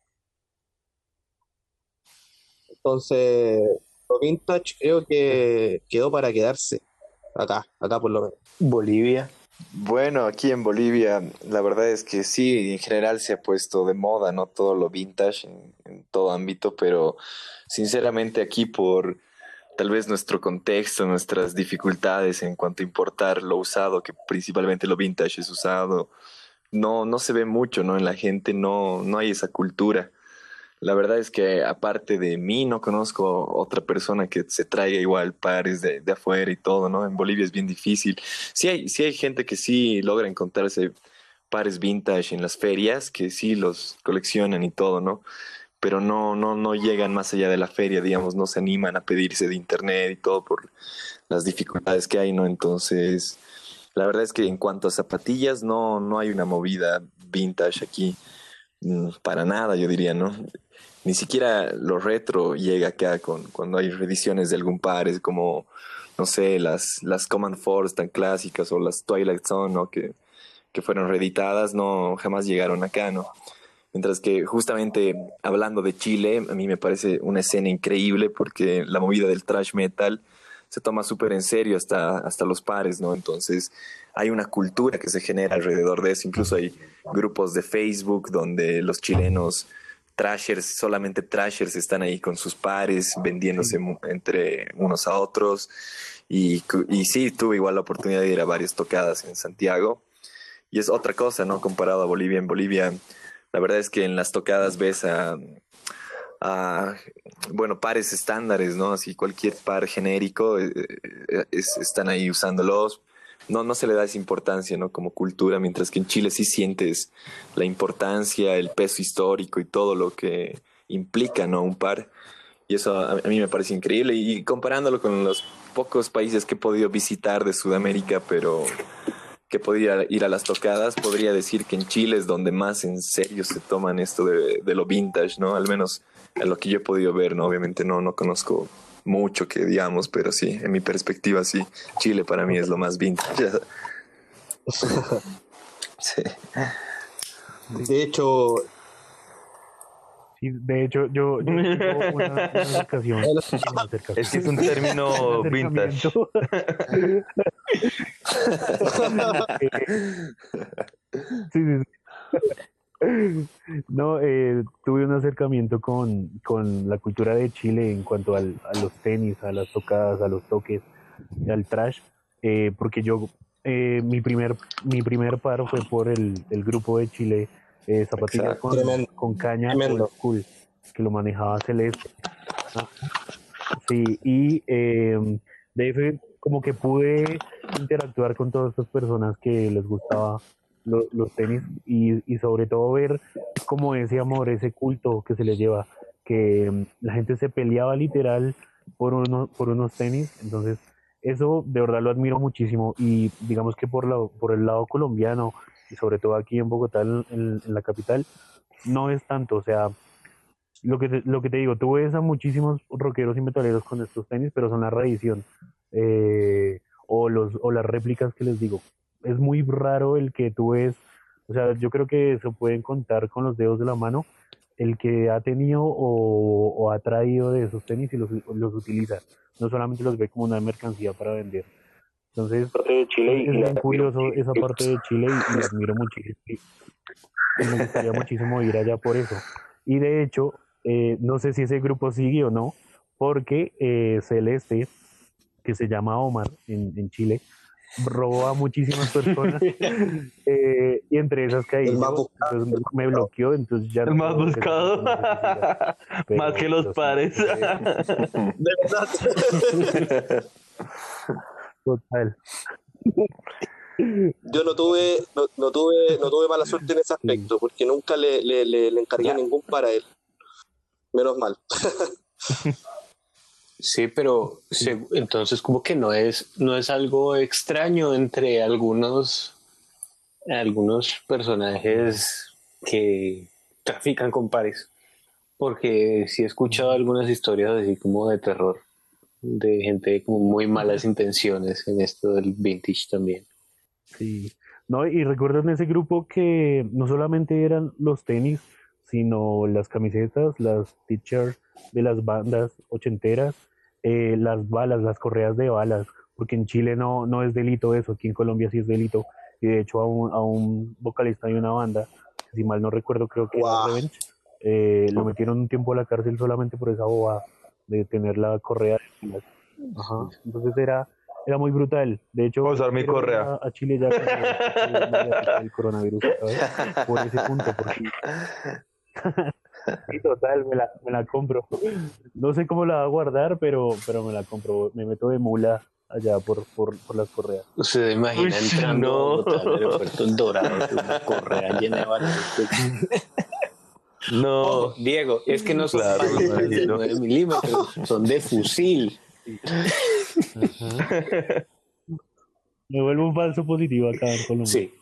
Entonces, lo vintage creo que quedó para quedarse. Acá, acá por lo menos. Bolivia. Bueno, aquí en Bolivia, la verdad es que sí, en general se ha puesto de moda, ¿no? Todo lo vintage en, en todo ámbito, pero sinceramente aquí por tal vez nuestro contexto, nuestras dificultades en cuanto a importar lo usado, que principalmente lo vintage es usado, no, no se ve mucho, ¿no? En la gente no, no hay esa cultura. La verdad es que aparte de mí no conozco otra persona que se traiga igual pares de, de afuera y todo, ¿no? En Bolivia es bien difícil. Sí hay, sí hay gente que sí logra encontrarse pares vintage en las ferias, que sí los coleccionan y todo, ¿no? Pero no, no, no llegan más allá de la feria, digamos, no se animan a pedirse de internet y todo por las dificultades que hay, ¿no? Entonces, la verdad es que en cuanto a zapatillas, no, no hay una movida vintage aquí. Mm, Para nada, yo diría, ¿no? Ni siquiera lo retro llega acá con, cuando hay reediciones de algún par, es como, no sé, las, las Command Force tan clásicas o las Twilight Zone, ¿no? Que, que fueron reeditadas, no, jamás llegaron acá, ¿no? Mientras que justamente hablando de Chile, a mí me parece una escena increíble porque la movida del thrash metal se toma súper en serio hasta, hasta los pares, ¿no? Entonces hay una cultura que se genera alrededor de eso. Incluso hay grupos de Facebook donde los chilenos trashers, solamente trashers, están ahí con sus pares, vendiéndose mu- entre unos a otros. Y, cu- y sí, tuve igual la oportunidad de ir a varias tocadas en Santiago. Y es otra cosa, ¿no? Comparado a Bolivia. En Bolivia, la verdad es que en las tocadas ves a, a, bueno, pares estándares, ¿no? Así cualquier par genérico, eh, eh, es- están ahí usándolos. No, no se le da esa importancia, ¿no? Como cultura, mientras que en Chile sí sientes la importancia, el peso histórico y todo lo que implica, ¿no? Un par. Y eso a, a mí me parece increíble. Y comparándolo con los pocos países que he podido visitar de Sudamérica, pero que podía ir a las tocadas, podría decir que en Chile es donde más en serio se toman esto de, de lo vintage, ¿no? Al menos en lo que yo he podido ver, ¿no? Obviamente no, no conozco mucho que digamos, pero sí, en mi perspectiva sí, Chile para mí es lo más vintage. Sí. De hecho, Sí, de hecho, yo, yo tengo una, una acercación. una acercación. Es que es un término Un vintage. acercamiento. Sí, sí, sí. No, eh, tuve un acercamiento con, con la cultura de Chile en cuanto al, a los tenis, a las tocadas, a los toques, al trash, eh, porque yo, eh, mi primer mi primer paro fue por el, el grupo de Chile, eh, Zapatillas Exacto. con, Tremendo. con caña Tremendo. old school, que lo manejaba Celeste. Ah, sí, y eh, de ahí fue como que pude interactuar con todas estas personas que les gustaba lo- los tenis y, y sobre todo ver como ese amor, ese culto que se les lleva, que mm, la gente se peleaba literal por, uno, por unos tenis, entonces eso de verdad lo admiro muchísimo y digamos que por, la, por el lado colombiano y sobre todo aquí en Bogotá, en, en- en la capital, no es tanto, o sea, lo que te, lo que te digo, tú ves a muchísimos rockeros y metaleros con estos tenis, pero son la reedición. eh, o, los, o las réplicas que les digo. Es muy raro el que tú ves, o sea, yo creo que se pueden contar con los dedos de la mano el que ha tenido o, o ha traído de esos tenis y los, los utiliza. No solamente los ve como una mercancía para vender. Entonces, Parte de Chile es, y, es y la bien curioso esa parte de Chile y, y lo admiro muchísimo. Y, y me gustaría muchísimo ir allá por eso. Y de hecho, eh, no sé si ese grupo sigue o no, porque eh, Celeste, que se llama Omar en, en Chile, robó a muchísimas personas eh, y entre esas caí el más yo, buscado. entonces me bloqueó, entonces ya El no más puedo ver esas buscado. personas, no sé si siga, pero- Más que los pero sí, pares. entonces, De verdad. total. Yo no tuve, no, no tuve, no tuve mala suerte en ese aspecto, porque nunca le, le, le, le encargué Ya. ningún para él. Menos mal. Sí, pero se- entonces como que no es, no es algo extraño entre algunos, algunos personajes que trafican con pares, porque sí he escuchado algunas historias así como de terror, de gente con muy malas intenciones en esto del vintage también. Sí, no, y recuerdo en ese grupo que no solamente eran los tenis, sino las camisetas, las t-shirts de las bandas ochenteras, eh, las balas, las correas de balas, porque en Chile no, no es delito eso, aquí en Colombia sí es delito, y de hecho a un, a un vocalista de una banda, que si mal no recuerdo creo que era Guau. Revenge, eh, lo metieron un tiempo a la cárcel solamente por esa bobada de tener la correa de balas. Ajá, entonces era era muy brutal. De hecho, Voy a usar mi quiero ir correa. a, a Chile ya cuando esté mediática el coronavirus otra vez, por ese punto, porque sí, total, me la, me la compro. No sé cómo la va a guardar, pero, pero me la compro. Me meto de mula allá por, por, por las correas. ¿Usted imagina Uy, entrando a no. Bogotá al aeropuerto Dorado con una correa llena de balas? No, Ojo, Diego, es que no son claro, me palitas de imagino. nueve milímetros, son de fusil. Me vuelvo un falso positivo acá en Colombia. Sí.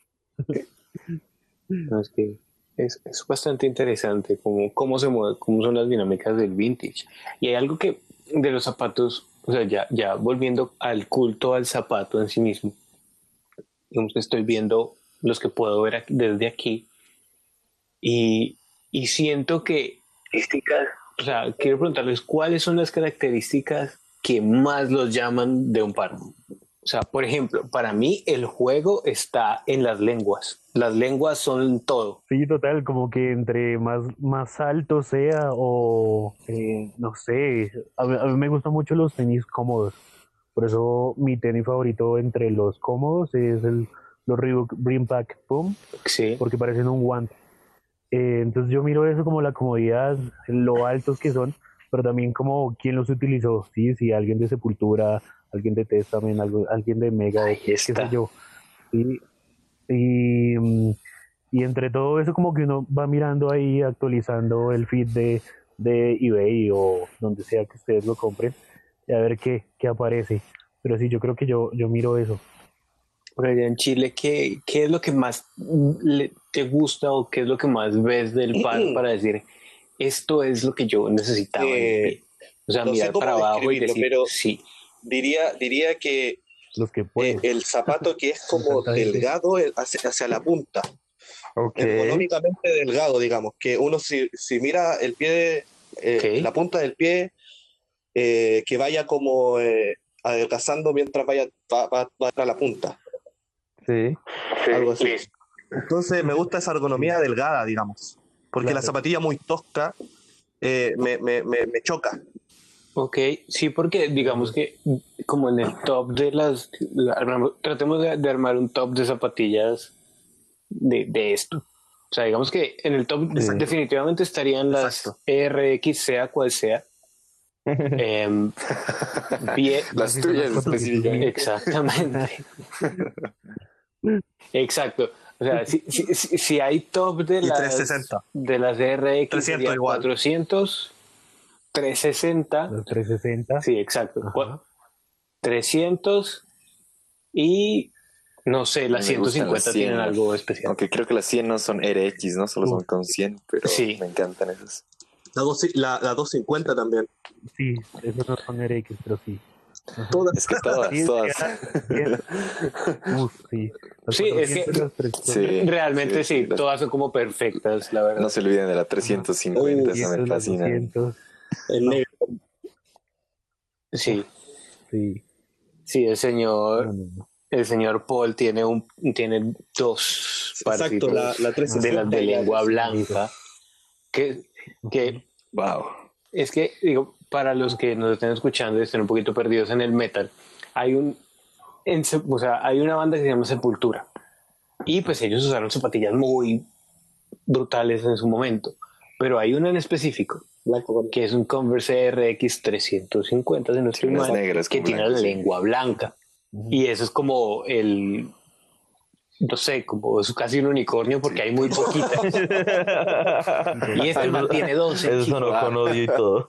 No, es que es, es bastante interesante cómo, cómo se mueve, cómo son las dinámicas del vintage. Y hay algo que de los zapatos, o sea, ya, ya volviendo al culto al zapato en sí mismo, digamos que estoy viendo los que puedo ver aquí- desde aquí y, y siento que, o sea, quiero preguntarles cuáles son las características que más los llaman de un par. O sea, por ejemplo, para mí el juego está en las lenguas. Las lenguas son todo. Sí, total, como que entre más, más alto sea o eh, no sé, a mí, a mí me gustan mucho los tenis cómodos. Por eso mi tenis favorito entre los cómodos es el, los Reebok Brim Pack Boom, Sí. porque parecen un guante. Eh, entonces yo miro eso como la comodidad, lo altos que son, pero también como quién los utilizó, ¿sí? Si alguien de Sepultura, alguien de Testament, algo, alguien de Mega, Ahí qué sé está. yo. ¿Sí? Y, mm, y entre todo eso como que uno va mirando ahí, actualizando el feed de, de eBay o donde sea que ustedes lo compren, y a ver qué, qué aparece. Pero sí, yo creo que yo, yo miro eso. Por allá en Chile, ¿qué, qué es lo que más le- te gusta o qué es lo que más ves del par para decir, esto es lo que yo necesitaba en el Eh, pie? O sea, no sé mirar cómo para abajo y describirlo, decir, pero sí, diría, diría que Los que eh, pueden. el zapato que es como Tanta gente. delgado eh, hacia, hacia la punta, Ok. ergonómicamente delgado, digamos, que uno si, si mira el pie, eh, Ok. la punta del pie, eh, que vaya como eh, adelgazando mientras vaya va, va, va a la punta, Sí. algo así. Entonces me gusta esa ergonomía delgada, digamos, porque la Claro. zapatilla muy tosca eh, me, me, me, me choca. Ok, sí, porque digamos que como en el top de las, la- armamos- tratemos de, de armar un top de zapatillas de, de esto. O sea, digamos que en el top Sí. definitivamente estarían las Exacto. E R X, sea cual sea. Em, pie, Las Sí, son tuyas las cuatrocientos mil. específicamente. exactamente. Exacto. O sea, si, si, si, si hay top de Y las, trescientos sesenta. de las R X, trescientos sería igual. cuatrocientos, trescientos sesenta. Los trescientos sesenta. Sí, exacto. Ajá. Cua- trescientos y no sé, las Me gustan ciento cincuenta las cien, tienen ¿no? algo especial. Aunque creo que las cien no son R X, ¿no? Solo son con cien, pero Sí. me encantan esas. La, dos- la, la doscientos cincuenta también. Sí, esos no son R X, pero sí. Ajá. Todas. Es que todas, Sí, es todas. que- Uf, sí. Los Sí, es que- cuatrocientos, los trescientos. Sí. Realmente sí, sí, las- todas son como perfectas, la verdad. No se olviden de la trescientos cincuenta, Uy, esa me los fascina. doscientos. En No. negro. Sí, Sí. sí, el señor, No, no, no. el señor Paul tiene un, tiene dos Exacto, partidos la, la trescientos de las sesenta de y la lengua trescientos cincuenta. blanca, que, que Wow. es que, digo, para los que nos estén escuchando y estén un poquito perdidos en el metal, hay un, en Se- o sea, hay una banda que se llama Sepultura. Y pues ellos usaron zapatillas muy brutales en su momento. Pero hay una en específico, que es un Converse R X trescientos cincuenta, si no estoy unas mal, negras que con tiene blanco, la sí. lengua blanca. Y eso es como el, no sé, como es casi un unicornio porque hay muy poquitas. Y este man tiene doce. Eso sonó con odio y todo.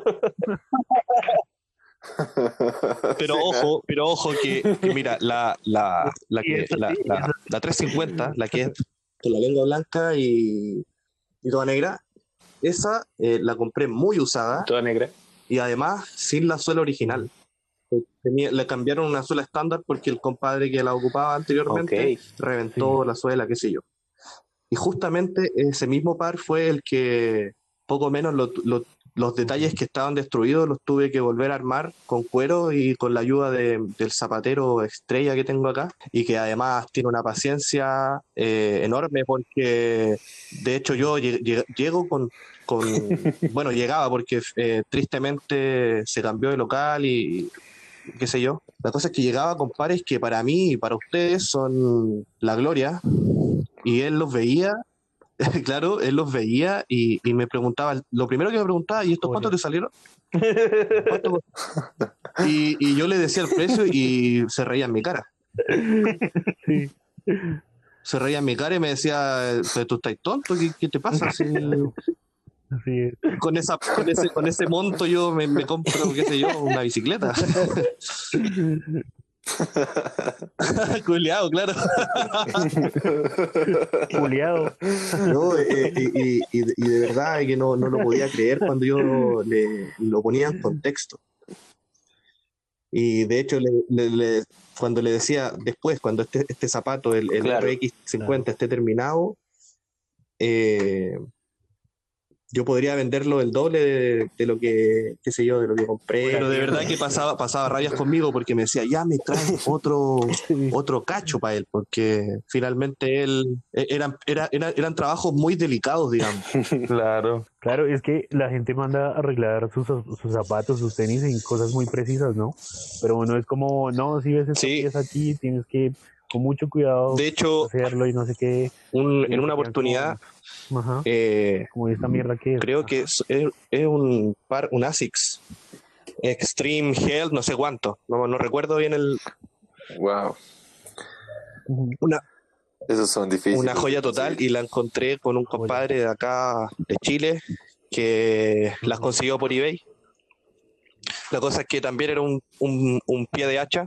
Pero Sí, ojo, pero ojo que, que mira, la, la, la, que, esa la, sí, la, esa- la trescientos cincuenta, la que es con la lengua blanca y, y toda negra, esa eh, la compré muy usada Toda negra. y además sin la suela original. Eh, tenía- le cambiaron una suela estándar porque el compadre que la ocupaba anteriormente Ok. reventó la suela, qué sé yo. Y justamente ese mismo par fue el que, poco menos, lo- lo- los detalles que estaban destruidos los tuve que volver a armar con cuero y con la ayuda de- del zapatero estrella que tengo acá, y que además tiene una paciencia eh, enorme porque, de hecho, yo lle- lle- llego con, con bueno, llegaba porque eh, tristemente se cambió de local y qué sé yo. La cosa es que llegaba con pares que para mí y para ustedes son la gloria, y él los veía, claro, él los veía y, y me preguntaba, lo primero que me preguntaba, ¿y estos cuántos te salieron? ¿Cuánto costó? Y, y yo le decía el precio y se reía en mi cara. Sí. Se reía en mi cara y me decía, "¿Pero tú estás tonto? ¿Qué, qué te pasa? Si Así es. con, esa, con, ese, con ese monto yo me, me compro, qué sé yo, una bicicleta." Culeado, claro. Juliado. No, eh, y, y- y de- y de verdad que no, no lo podía creer cuando yo le, lo ponía en contexto. Y de hecho, le- le- le- cuando le decía después, cuando este, este zapato, el, el Claro, R X cincuenta, esté terminado, eh, yo podría venderlo el doble de, de lo que, qué sé yo, de lo que compré. Pero de verdad que pasaba, pasaba rabias conmigo porque me decía, ya me traes otro, otro cacho para él, porque finalmente él, e- eran, era, era- eran trabajos muy delicados, digamos. Claro. Claro, es que la gente manda a arreglar sus, sus zapatos, sus tenis en cosas muy precisas, ¿no? Pero uno es como, no, si ves esta Sí. pieza aquí, tienes que con mucho cuidado De hecho, hacerlo y no sé qué. un- Y en una quedan oportunidad, como- ajá, eh, como esta mierda que es. creo que es, es- es un par, un ASICS Extreme Health, no sé cuánto, no, no recuerdo bien el, Wow. Ujú. una, Esos son difíciles. una joya total, y la encontré con un compadre de acá de Chile que las consiguió por eBay. La cosa es que también era un, un, un pie de hacha.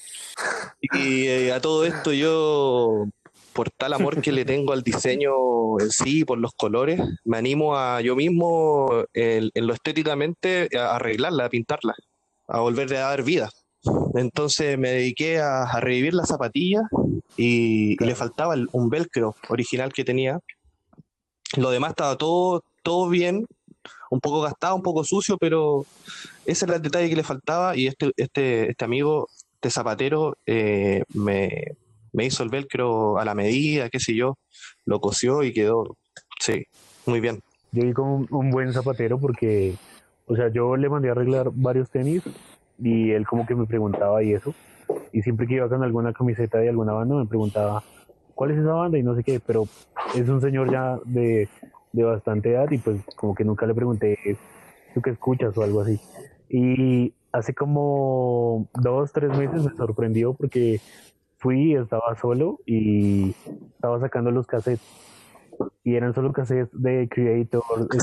Y eh, a todo esto yo, por tal amor que le tengo al diseño en sí, por los colores, me animo a yo mismo, en, en lo estéticamente, a arreglarla, a pintarla, a volverle a dar vida. Entonces me dediqué a, a revivir la zapatilla y, y le faltaba el- un velcro original que tenía. Lo demás estaba todo, todo bien, un poco gastado, un poco sucio, pero ese era el detalle que le faltaba y este, este, este amigo, este zapatero, eh, me, me hizo el velcro a la medida, qué sé yo, lo cosió y quedó, sí, muy bien. Yo vi como un, un buen zapatero porque, o sea, yo le mandé a arreglar varios tenis y él como que me preguntaba y eso. Y siempre que iba con alguna camiseta de alguna banda me preguntaba, ¿cuál es esa banda? Y no sé qué, pero es un señor ya de, de bastante edad y pues como que nunca le pregunté, ¿tú qué escuchas o algo así? Y hace como dos, tres meses me sorprendió porque fui, estaba solo y estaba sacando los cassettes y eran solo cassettes de Creator,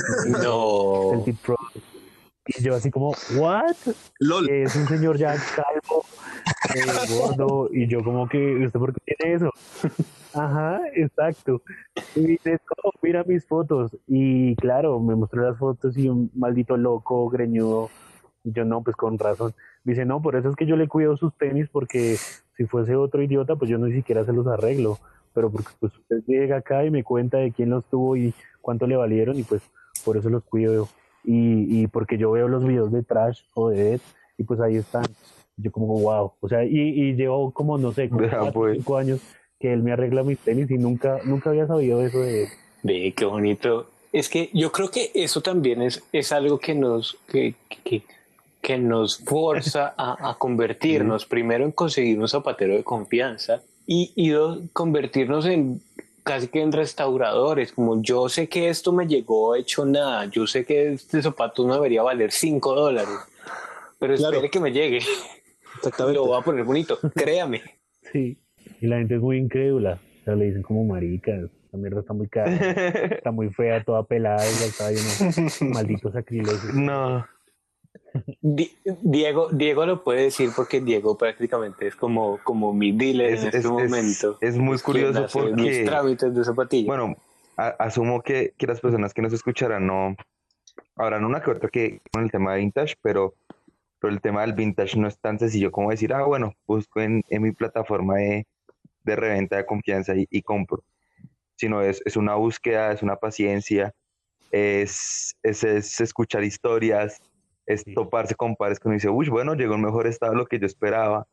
No. Celtic Pro. Y yo así como, ¿what? LOL. Es un señor ya calvo, eh, gordo, y yo como que, ¿usted por qué tiene eso? Ajá, exacto. Y dice, "Oh, mira mis fotos". Y claro, me mostró las fotos y un maldito loco, greñudo. Y yo no, pues con razón. Dice, no, por eso es que yo le cuido sus tenis, porque si fuese otro idiota, pues yo ni siquiera se los arreglo. Pero porque pues usted llega acá y me cuenta de quién los tuvo y cuánto le valieron, y pues por eso los cuido. Y, y porque yo veo los videos de Trash o de Dead, y pues ahí están. Yo como, wow. O sea, y, y llevo como, no sé, como Vea, cuatro o pues. cinco años que él me arregla mis tenis y nunca, nunca había sabido eso de él. Ve, qué bonito. Es que yo creo que eso también es, es algo que nos, que, que, que nos forza a, a convertirnos primero en conseguir un zapatero de confianza y, y dos, convertirnos en casi que en restauradores. Como yo sé que esto me llegó hecho nada, yo sé que este zapato no debería valer cinco dólares, pero Claro. espere que me llegue. Exactamente. Lo voy a poner bonito, créame. Sí, y la gente es muy incrédula. O sea, le dicen como maricas, la mierda está muy cara, está muy fea, toda pelada y está lleno maldito sacrilegio. No, Di- Diego, Diego lo puede decir porque Diego prácticamente es como, como mi dealer es, en este es, es, momento. es muy Es quien curioso hace mis porque, trámites de zapatillas. bueno, a- asumo que, que las personas que nos escucharán no habrán una que otra que con el tema de vintage, pero, pero el tema del vintage no es tan sencillo como decir, ah, bueno, busco en, en mi plataforma de, de reventa de confianza y, y compro, sino es, es una búsqueda, es una paciencia, es, es, es escuchar historias, es toparse con pares que uno dice, uy, bueno, llegó en mejor estado de lo que yo esperaba.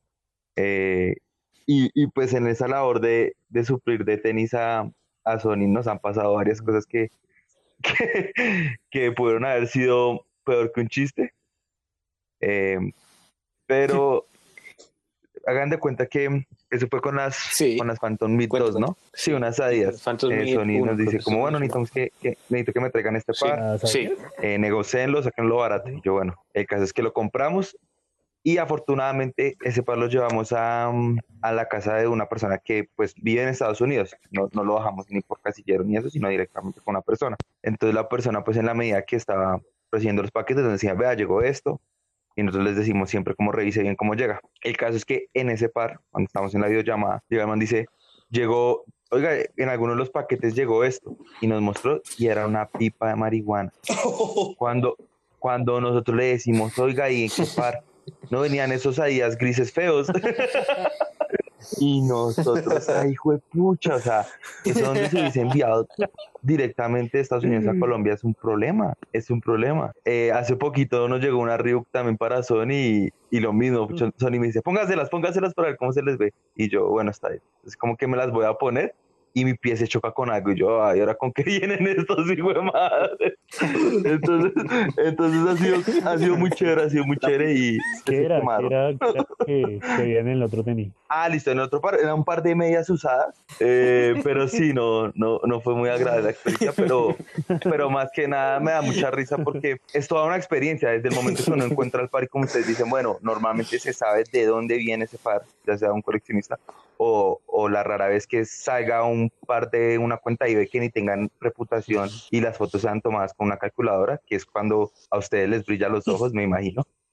Eh, y, y pues en esa labor de, de suplir de tenis a, a Sony nos han pasado varias cosas que, que, que pudieron haber sido peor que un chiste. Eh, pero hagan de cuenta que eso fue con las, Sí. con las Phantom Mid Cuenta, dos, ¿no? cuenta. Sí, unas Adidas. Phantom Eh, Mid Sony uno, nos creo dice que como, sí, bueno, sí. necesitamos que, que- necesito que me traigan este Sí, par, Ah, ¿sabes? sí. eh, negocéenlo, saquenlo barato. Y yo, bueno, el caso es que lo compramos y afortunadamente ese par lo llevamos a, mm, a la casa de una persona que pues vive en Estados Unidos. No, no lo bajamos ni por casillero ni eso, sino directamente con una persona. Entonces la persona pues en la medida que estaba recibiendo los paquetes nos decía, vea, llegó esto. Y nosotros les decimos siempre cómo revise bien cómo llega. El caso es que en ese par, cuando estamos en la videollamada, llega el man, dice, llegó, oiga, en algunos de los paquetes llegó esto. Y nos mostró y era una pipa de marihuana. Cuando, cuando nosotros le decimos, oiga, ¿y en qué par? No venían esos Adidas grises feos. Y nosotros, ay, hijo de pucha, o sea, eso donde se hubiese enviado directamente de Estados Unidos a Colombia es un problema, es un problema. Eh, hace poquito nos llegó una Ryuk también para Sony y, y lo mismo, Sony me dice, póngaselas, póngaselas para ver cómo se les ve. Y yo, bueno, está bien. Es como que me las voy a poner y mi pie se choca con algo y yo, ay, ¿ahora con qué vienen estos hijos de madre? Entonces, entonces ha sido, ha sido muy chévere, ha sido muy chévere y ¿Qué se era? ¿Qué quemaron. era, qué era que, que había en el otro tenis? Ah, listo, en otro par, era un par de medias usadas, eh, pero sí, no, no, no fue muy agradable la experiencia, pero, pero más que nada me da mucha risa porque es toda una experiencia, desde el momento que uno encuentra el par y como ustedes dicen, bueno, normalmente se sabe de dónde viene ese par, ya sea un coleccionista o, o la rara vez que salga un par de una cuenta eBay que ni tengan reputación y las fotos sean tomadas con una calculadora, que es cuando a ustedes les brilla los ojos, me imagino.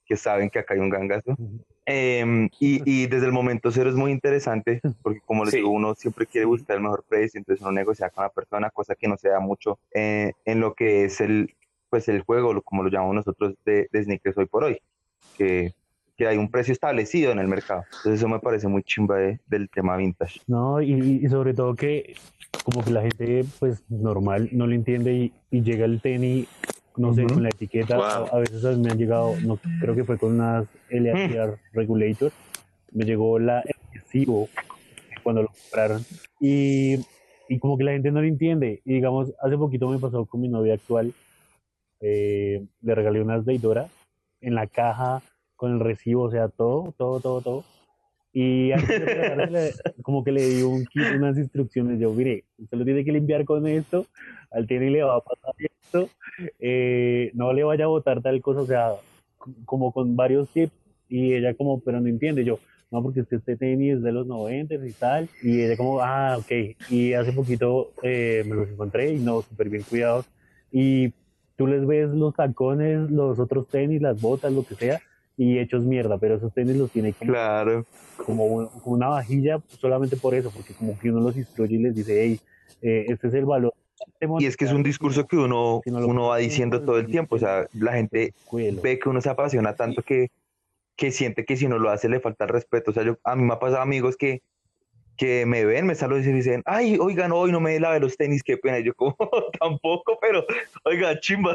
que saben que acá hay un gangazo. Ujú. Em, y, y desde el momento cero es muy interesante, porque como les Sí. digo, uno siempre quiere buscar el mejor precio, entonces uno negocia con la persona, cosa que no se da mucho eh, en lo que es el, pues el juego, lo- como lo llamamos nosotros de, de sneakers hoy por hoy, que, que hay un precio establecido en el mercado. Entonces eso me parece muy chimba de- del tema vintage. No, y, y sobre todo que como que la gente pues normal no lo entiende y, y llega el tenis, no sé, Ujú. con la etiqueta, Wow. a, a veces a mí me han llegado, no, creo que fue con unas L A T R Regulator, me llegó la el recibo cuando lo compraron y, y como que la gente no lo entiende. Y digamos, hace poquito me pasó con mi novia actual, eh, le regalé unas Deidora en la caja con el recibo, o sea, todo, todo, todo, todo. Y antes de regalársela, como que le di un kit, unas instrucciones. Yo, mire, usted lo tiene que limpiar con esto, al tiene le va a pasar esto, eh, no le vaya a botar tal cosa, o sea, c- como con varios tips. Y ella como, pero no entiende. Yo, no, porque es que este tenis es de los noventa y tal. Y ella como, ah, ok. Y hace poquito eh, me los encontré y no, súper bien cuidados. Y tú les ves los tacones, los otros tenis, las botas, lo que sea, y hechos mierda, pero esos tenis los tiene como Claro. como, un- como una vajilla solamente por eso, porque como que uno los instruye y les dice, hey, eh, este es el valor de Y es que es un monetario, si discurso no, que uno, si no lo uno va compras junto, diciendo el todo el tenis tiempo. O que sea, la gente cuídelo. ve que uno se apasiona tanto que, que siente que si no lo hace le falta el respeto. O sea, yo, a mí me ha pasado amigos que, que me ven, me saludan y dicen, ay, oigan, hoy no me lave los tenis, qué pena. Y yo como, tampoco, pero, oiga, chimba.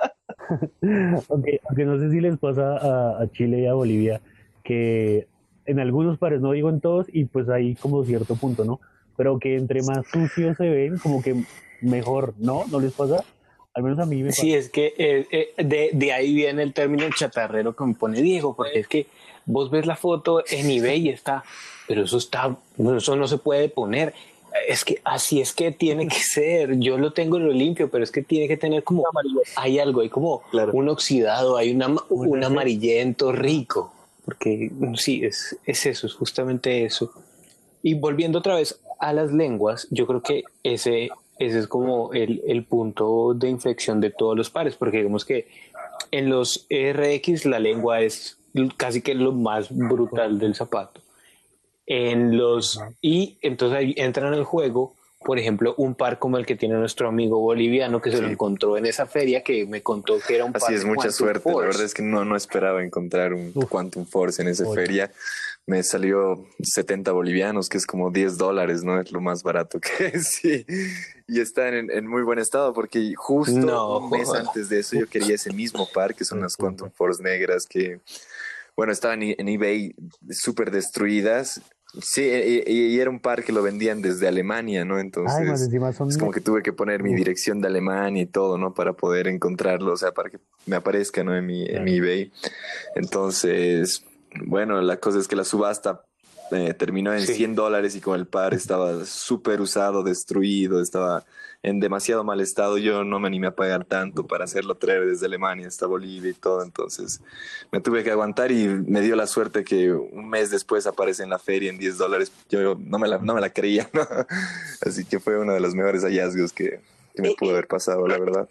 Aunque, aunque no sé si les pasa a, a Chile y a Bolivia, que en algunos pares, no digo en todos, y pues hay como cierto punto, ¿no? Pero que entre más sucios se ven, como que mejor, ¿no? ¿No les pasa? Al menos a mí me pasa. Sí, es que eh, eh, de, de ahí viene el término chatarrero que me pone Diego, porque es que vos ves la foto en eBay y está, pero eso está, no, eso no se puede poner. Es que así es que tiene que ser. Yo lo tengo en lo limpio, pero es que tiene que tener como, hay algo, hay como Claro. un oxidado, hay una, un Puede ser. amarillento rico, porque sí, es, es eso, es justamente eso. Y volviendo otra vez a las lenguas, yo creo que ese, ese es como el, el punto de inflexión de todos los pares, porque digamos que en los R X la lengua es casi que lo más brutal del zapato. En los y entonces ahí entran en el juego, por ejemplo, un par como el que tiene nuestro amigo boliviano que se lo Sí. encontró en esa feria, que me contó que era un Así par es, de mucha Quantum suerte. La Force. verdad es que no, no esperaba encontrar un Uf. Quantum Force en esa Joya. feria. Me salió setenta bolivianos, que es como diez dólares, ¿no? Es lo más barato que es. Sí. Y están en, en muy buen estado, porque justo No, un mes joder. antes de eso yo quería ese mismo par, que son Qué las puta. Quantum Force negras, que, bueno, estaban en, en eBay súper destruidas. Sí, y, y era un par que lo vendían desde Alemania, ¿no? Ay, más Entonces, encima son es como que tuve que poner mi Uf. dirección de Alemania y todo, ¿no? Para poder encontrarlo, o sea, para que me aparezca, ¿no? En mi, en Claro. mi eBay. Entonces, bueno, la cosa es que la subasta eh, terminó en Sí. cien dólares y con el par estaba súper usado, destruido, estaba en demasiado mal estado. Yo no me animé a pagar tanto para hacerlo traer desde Alemania hasta Bolivia y todo, entonces me tuve que aguantar y me dio la suerte que un mes después aparece en la feria en diez dólares. Yo no me la, no me la creía, ¿no? Así que fue uno de los mejores hallazgos que, que me pudo haber pasado, la verdad.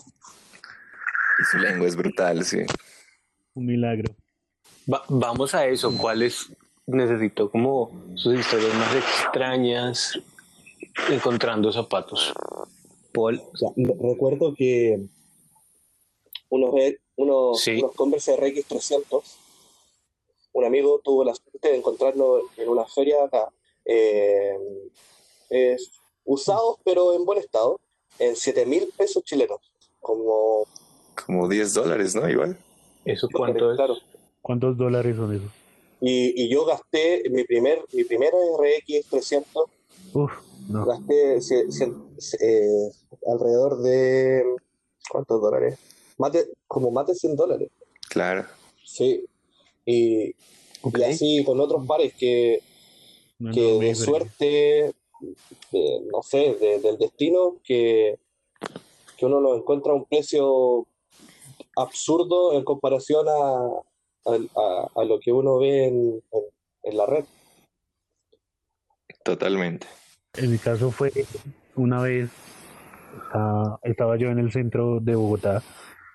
Y su lengua es brutal, sí. un milagro. Va- vamos a eso. ¿Cuáles necesito como sus historias más extrañas encontrando zapatos? Paul. O sea, re- recuerdo que unos, e- unos, Sí. unos Converse R X trescientos, un amigo tuvo la suerte de encontrarlo en una feria acá, eh, es, usados pero en buen estado, en siete mil pesos chilenos. Como, Como diez dólares, ¿no? Igual. ¿Eso cuánto es? claro. ¿Cuántos dólares son esos? Y, y yo gasté mi primer, mi primera R X trescientos, Uf, no. gasté cien- cien- eh, alrededor de, ¿cuántos dólares? Más de, como más de cien dólares. Claro. Sí. Y, Ok. y así con otros pares que, Una que enorme de diferencia. suerte, de, no sé, de- del destino, que, que uno lo encuentra a un precio absurdo en comparación a, a, a- a lo que uno ve en, en- en la red. Totalmente. En mi caso fue una vez, ah, estaba yo en el centro de Bogotá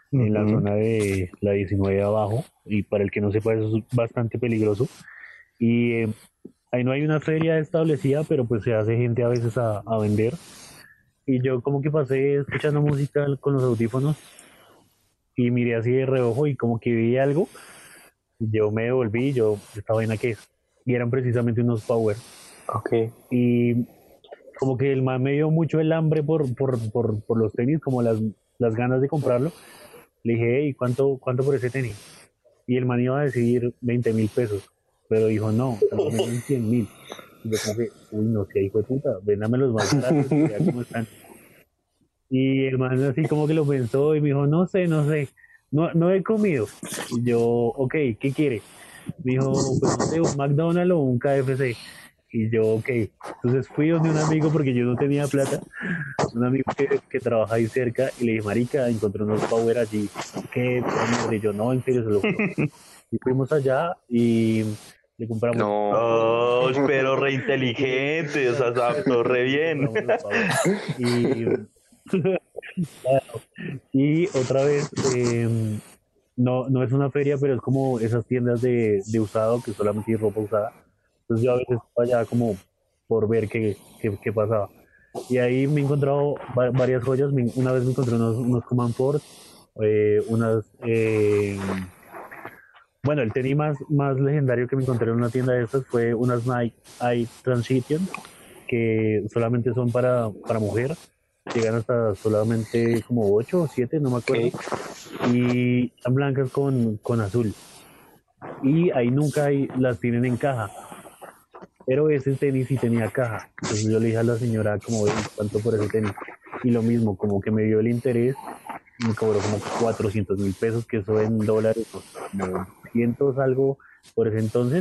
en la Ujú. zona de la diecinueve abajo, y para el que no sepa eso es bastante peligroso. Y eh, ahí no hay una feria establecida, pero pues se hace gente a veces a, a vender. Y yo como que pasé escuchando música con los audífonos y miré así de reojo y como que vi algo. Yo me devolví, yo, ¿esta vaina qué es? Y eran precisamente unos Power. Ok. Y como que el man me dio mucho el hambre por, por, por, por los tenis, como las, las ganas de comprarlo. Le dije, hey, ¿cuánto, ¿cuánto por ese tenis? Y el man iba a decir veinte mil pesos, pero dijo, no, te los vendo en cien mil. Y yo como que, uy, no sé, hijo de puta, véndame los más baratos, ya cómo están. Y el man así como que lo pensó y me dijo, no sé, no sé, no, no he comido. Y yo, ok, ¿qué quiere? Me dijo, pues no sé, un McDonald's o un K F C. Y yo, ok. Entonces fui donde un amigo porque yo no tenía plata, un amigo que, que trabaja ahí cerca, y le dije, marica, encontré unos Power allí. ¿Qué? Mierda. Y yo, no, en serio, se lo juro. Y fuimos allá y le compramos, No. Oh, pero re inteligente, o sea, se adaptó re bien. compramos los Power. Y, y otra vez, eh, no, no es una feria, pero es como esas tiendas de, de usado que solamente hay ropa usada. Entonces yo a veces allá como por ver qué, qué, qué pasaba. Y ahí me he encontrado va- varias joyas. Me- una vez me encontré unos, unos Command Force, eh, unas... eh, bueno, el tenis más, más legendario que me encontré en una tienda de estas fue unas Nike Eye Transition, que solamente son para, para mujer. Llegan hasta solamente como ocho o siete, no me acuerdo. Ok. Y están blancas con, con azul. Y ahí nunca hay, las tienen en caja. Pero ese tenis sí tenía caja. Entonces yo le dije a la señora como, "Ey, ¿cuánto por ese tenis?" Y lo mismo, como que me dio el interés, me cobró como cuatrocientos mil pesos, que eso en dólares, pues, como doscientos algo por ese entonces.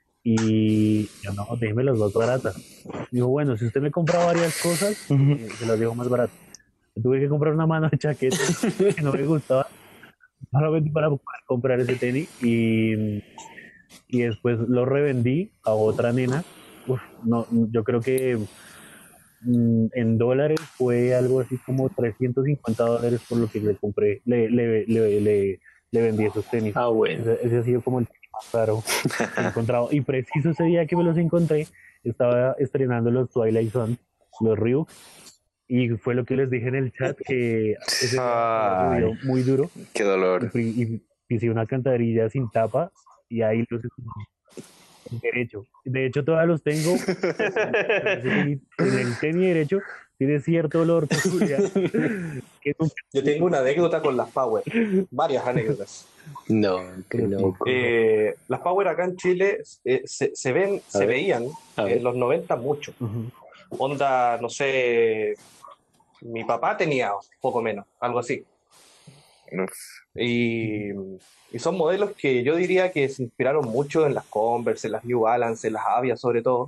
Y yo, no, déjeme las más baratas. Dijo, bueno, si usted me compra varias cosas, eh, se las dejo más baratas. Tuve que comprar una mano de chaqueta que no me gustaba, solamente para poder comprar ese tenis. Y, y después lo revendí a otra nena. Uf, no, yo creo que mm, en dólares fue algo así como trescientos cincuenta dólares por lo que le compré, le, le, le, le, le vendí esos tenis. Ah, bueno. Ese, ese ha sido como el tenis más caro que he encontrado. Y preciso ese día que me los encontré, estaba estrenando los Twilight Zone, los Ryuk, y fue lo que les dije en el chat, que ese día Ay, llovió muy duro Qué y, dolor. pri- y pisé una alcantarilla sin tapa, y ahí los derecho. De hecho, todavía los tengo, pero ese tenis- en el tenis derecho tiene cierto olor peculiar que nunca, Yo tengo una anécdota con las Power, varias anécdotas. No, qué pero sí. loco. Eh, las Power acá en Chile eh, se, se ven, A se ver, veían a ver. en los noventa mucho. Ujú. Onda, no sé, mi papá tenía poco menos, algo así. Uf. Y, y son modelos que yo diría que se inspiraron mucho en las Converse, en las New Balance, en las Avia sobre todo.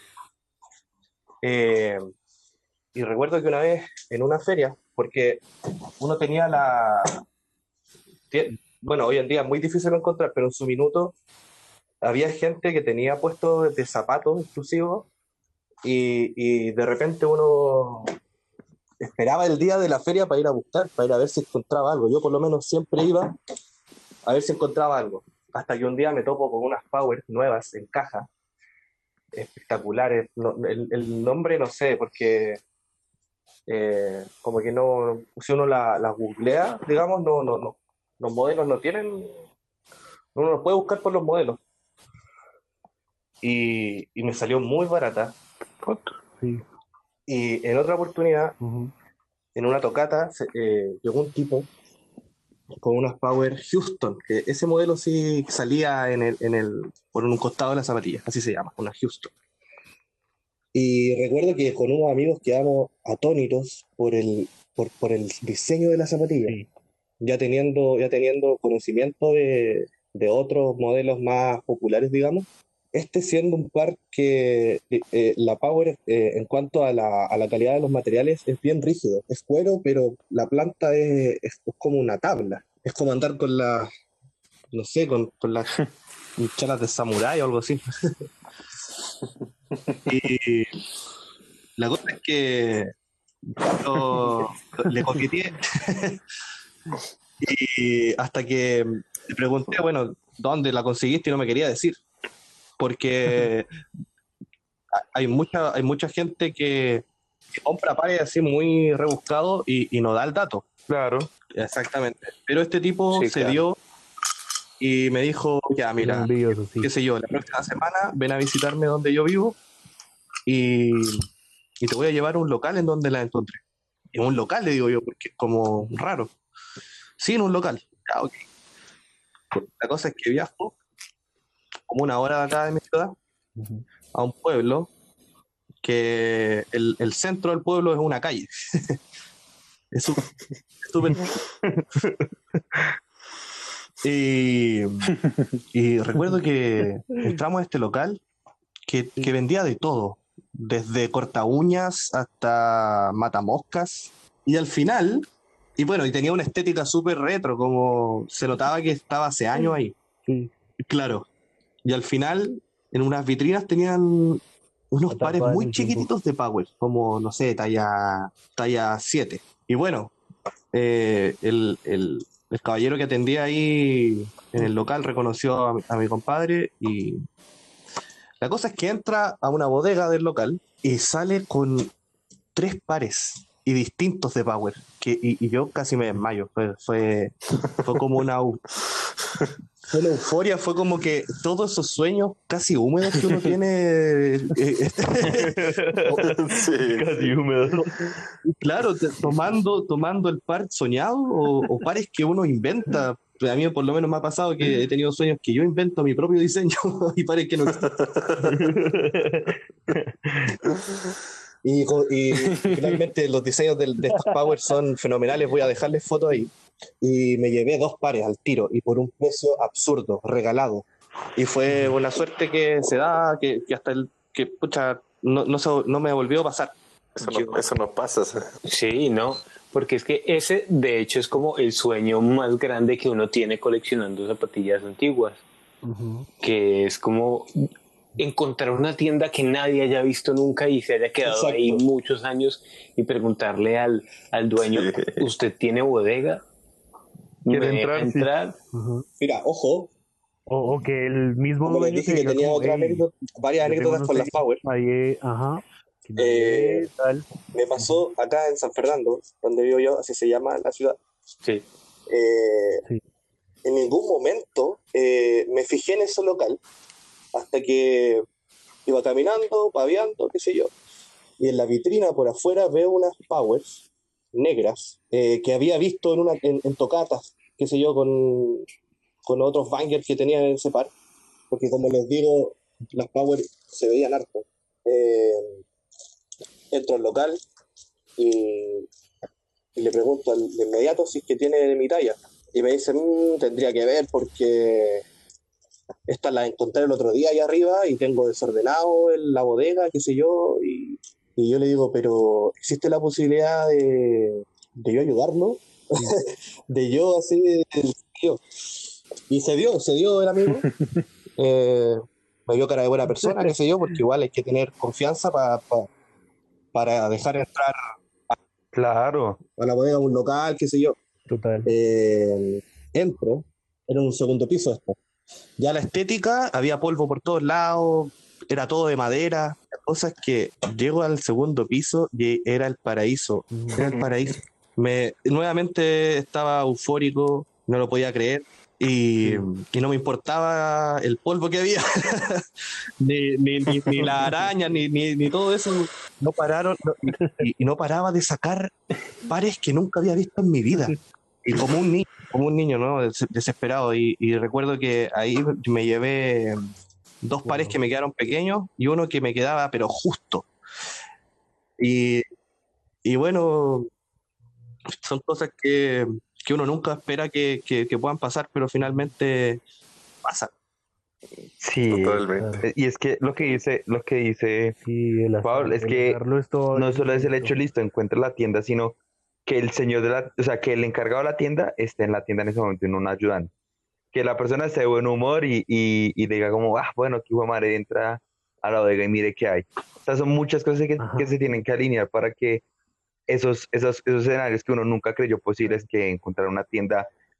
Eh, y recuerdo que una vez en una feria, porque uno tenía la... tie- Bueno, hoy en día es muy difícil encontrar, pero en su minuto había gente que tenía puestos de zapatos exclusivos, y, y de repente uno esperaba el día de la feria para ir a buscar, para ir a ver si encontraba algo. Yo por lo menos siempre iba a ver si encontraba algo. Hasta que un día me topo con unas Power nuevas en caja, espectaculares. No, el, el nombre no sé, porque eh, como que no, si uno la, la googlea, digamos, no, no, no, los modelos no tienen, uno los puede buscar por los modelos. Y, y me salió muy barata. Sí. Y en otra oportunidad, Ujú. en una tocata, se- eh, llegó un tipo con unas Power Houston, que ese modelo sí salía en el, en el, por un costado de la zapatilla, así se llama, una Houston. Y recuerdo que con unos amigos quedamos atónitos por el, por, por el diseño de la zapatilla, Sí. ya teniendo, ya teniendo conocimiento de, de otros modelos más populares, digamos. Este siendo un par que eh, la Power, eh, en cuanto a la, a la calidad de los materiales, es bien rígido. Es cuero, pero la planta es, es como una tabla. Es como andar con la, no sé, con, con las chalas de samurái o algo así. Y la cosa es que yo le coqueteé Y hasta que le pregunté, bueno, ¿dónde la conseguiste? Y no me quería decir. Porque hay mucha, hay mucha gente que, que compra pares así muy rebuscados y, y no da el dato. Claro. Exactamente. Pero este tipo Sí, se claro. dio y me dijo, ya, Son mira, envidiosos, sí. qué sé yo, la próxima semana ven a visitarme donde yo vivo y, y te voy a llevar a un local en donde la encontré. En un local, le digo yo, porque es como raro. Sí, en un local. Ya, ok. La cosa es que viajo como una hora de acá de mi ciudad Ujú. a un pueblo que el, el centro del pueblo es una calle. Es súper súper- Y, y recuerdo que entramos a este local que, que vendía de todo, desde corta uñas hasta matamoscas. Y al final, y bueno, y tenía una estética súper retro, como se notaba que estaba hace años ahí. Sí, Claro. Y al final, en unas vitrinas tenían unos atrapada pares en muy el tiempo. chiquititos de Power, como, no sé, talla, talla siete. Y bueno, eh, el, el- el caballero que atendía ahí en el local reconoció a mi, a mi compadre y la cosa es que entra a una bodega del local y sale con tres pares y distintos de Power. Que, y, y yo casi me desmayo. Fue, fue, fue como una, eu- fue una euforia, fue como que todos esos sueños casi húmedos que uno tiene. eh, Sí, Casi sí. húmedo. Claro, te- tomando, tomando el par soñado o, o pares que uno inventa. A mí por lo menos me ha pasado que he tenido sueños que yo invento mi propio diseño y pares que no existen. Y, co- y finalmente los diseños del- de estos Power son fenomenales, voy a dejarles fotos ahí. Y me llevé dos pares al tiro y por un precio absurdo, regalado. Y fue una suerte que se da, que, que hasta el que pucha, no, no, se- no me volvió a pasar. Eso no, eso no pasa. Sí, no, porque es que ese de hecho es como el sueño más grande que uno tiene coleccionando zapatillas antiguas, Ujú. que es como encontrar una tienda que nadie haya visto nunca y se haya quedado ahí Exacto. muchos años y preguntarle al, al dueño, Sí. ¿usted tiene bodega? ¿Me ¿Quiere deja entrar? Sí. entrar? Ujú. Mira, ojo, O, o que el mismo como les dueño te dije que diga tenía como, otra hey, anécdota, varias yo tengo anécdotas unos con las tenis, Power. nadie, ajá, que nadie Eh, ve, tal. me pasó acá en San Fernando, donde vivo yo, así se llama la ciudad. Sí. Eh, Sí. en ningún momento eh, me fijé en ese local hasta que iba caminando, paviando, qué sé yo. Y en la vitrina por afuera veo unas Powers negras eh, que había visto en, una, en, en tocatas, qué sé yo, con, con otros bangers que tenían en ese par. Porque como les digo, las Power se veían harto. Eh, entro al local y, y le pregunto al, de inmediato si es que tiene de mi talla. Y me dice, "Mm, tendría que ver porque estas las encontré el otro día ahí arriba y tengo desordenado en la bodega, qué sé yo". Y, y yo le digo, pero ¿existe la posibilidad de, de yo ayudarlo? De yo así, de- yo. Y se dio, se dio el amigo. Eh, me dio cara de buena persona, qué sé yo, porque igual hay que tener confianza pa- pa- para dejar entrar Claro. a la bodega un local, qué sé yo. Total. Eh, entro, era un segundo piso esto. Ya la estética, había polvo por todos lados, era todo de madera. La cosa es que llego al segundo piso y era el paraíso. Era el paraíso. Me, nuevamente estaba eufórico, no lo podía creer. Y, y no me importaba el polvo que había, ni, ni, ni, ni la araña, ni, ni, ni todo eso. No pararon, no- y, y no paraba de sacar pares que nunca había visto en mi vida. Y como un niño, como un niño, ¿no? Des- Desesperado. Y, y recuerdo que ahí me llevé dos pares Wow. que me quedaron pequeños y uno que me quedaba, pero justo. Y, y bueno, son cosas que, que uno nunca espera que, que, que puedan pasar, pero finalmente pasan. Sí. Totalmente. Eh, Y es que lo que dice, lo que dice Sí, el azar, Pablo, es el que azar lo es todo no en solo ese es el hecho, momento. listo, encuentra la tienda, sino que el señor de la, o sea, que el encargado de la tienda esté en la tienda en ese momento y no un ayudante. Que la persona esté de buen humor y, y, y diga como, ah, bueno, aquí fue madre, entra a la bodega y mire qué hay. O sea, son muchas cosas que, Ajá. que se tienen que alinear para que esos, esos, esos escenarios que uno nunca creyó posibles, que encontrar una tienda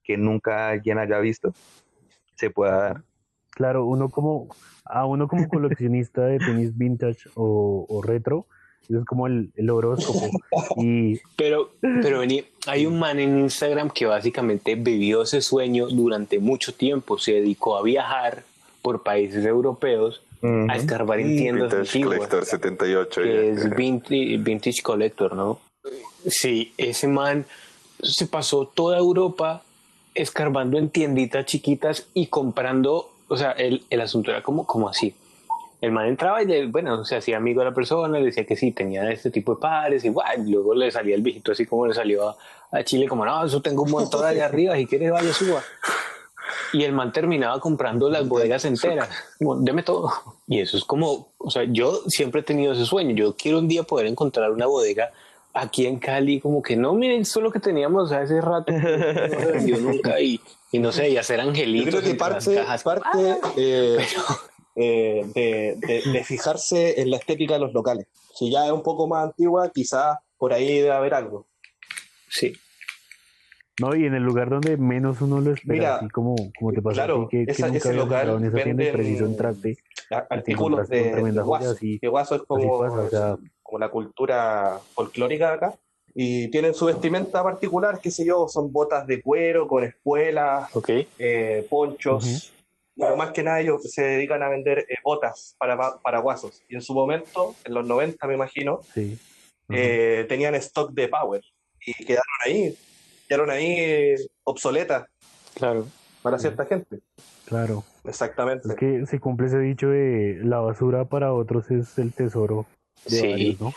que nunca alguien haya visto, se pueda dar. Claro, uno como, a uno como coleccionista de tenis vintage o, o retro, eso es como el, el horóscopo. Y Pero, pero vení, hay un man en Instagram que básicamente vivió ese sueño durante mucho tiempo, se dedicó a viajar por países europeos a escarbar en tiendas Vintage antiguas, Collector setenta y ocho. que ya. es vintage, vintage Collector, ¿no? Sí, ese man se pasó toda Europa escarbando en tienditas chiquitas y comprando, o sea, el, el asunto era como, como así. El man entraba y, le, bueno, se hacía amigo de la persona, le decía que sí, tenía este tipo de pares, y, bueno, y luego le salía el viejito así como le salió a, a Chile, como, no, eso tengo un montón allá arriba, si quieres vaya, suba. Y el man terminaba comprando las bodegas enteras, como, deme todo. Y eso es como, o sea, yo siempre he tenido ese sueño, yo quiero un día poder encontrar una bodega aquí en Cali, como que no, miren, esto es lo que teníamos hace rato, no se vendió nunca, y, y no sé, y hacer Yo angelitos. creo que entre las parte, cajas. parte eh, eh, de, de- de fijarse en la estética de los locales. Si ya es un poco más antigua, quizás por ahí debe haber algo. Sí. no, y en el lugar donde menos uno lo espera, Mira, así como, como te pasó a claro, ti, que, que esa- nunca ese habías entrado local en esa tienda y preciso venden entraste a- y te artículos encontraste con de, de tremenda joya, guaso, así, que guaso es así como, pasa, o sea, como la cultura folclórica de acá. Y tienen su vestimenta particular, qué sé yo, son botas de cuero con espuelas, Ok. eh, ponchos, Ujú. pero más que nada ellos se dedican a vender eh, botas para, para guasos. Y en su momento, en los noventa me imagino, sí. Ajá. eh, tenían stock de Power y quedaron ahí, quedaron ahí eh, obsoletas Claro. para cierta gente. Claro, Exactamente. es que se cumple ese dicho de la basura para otros es el tesoro de Sí. varios, ¿no?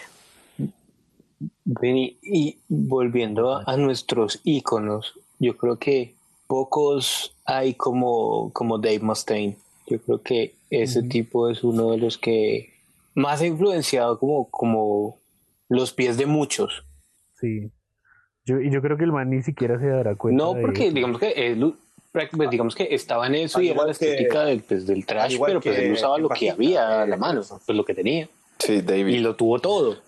Vení, y volviendo a, a nuestros íconos, yo creo que pocos hay como, como Dave Mustaine. Yo creo que ese Ujú. tipo es uno de los que más ha influenciado como, como los pies de muchos. Sí. Yo, y yo creo que el man ni siquiera se dará cuenta No de porque eso. digamos que él, pues, digamos que estaba en eso Al y era igual la que- estética del, pues, del al trash, igual pero pues que él usaba el lo que bajista, había a eh, la mano, Wilson. pues lo que tenía. Sí, David. Y lo tuvo todo.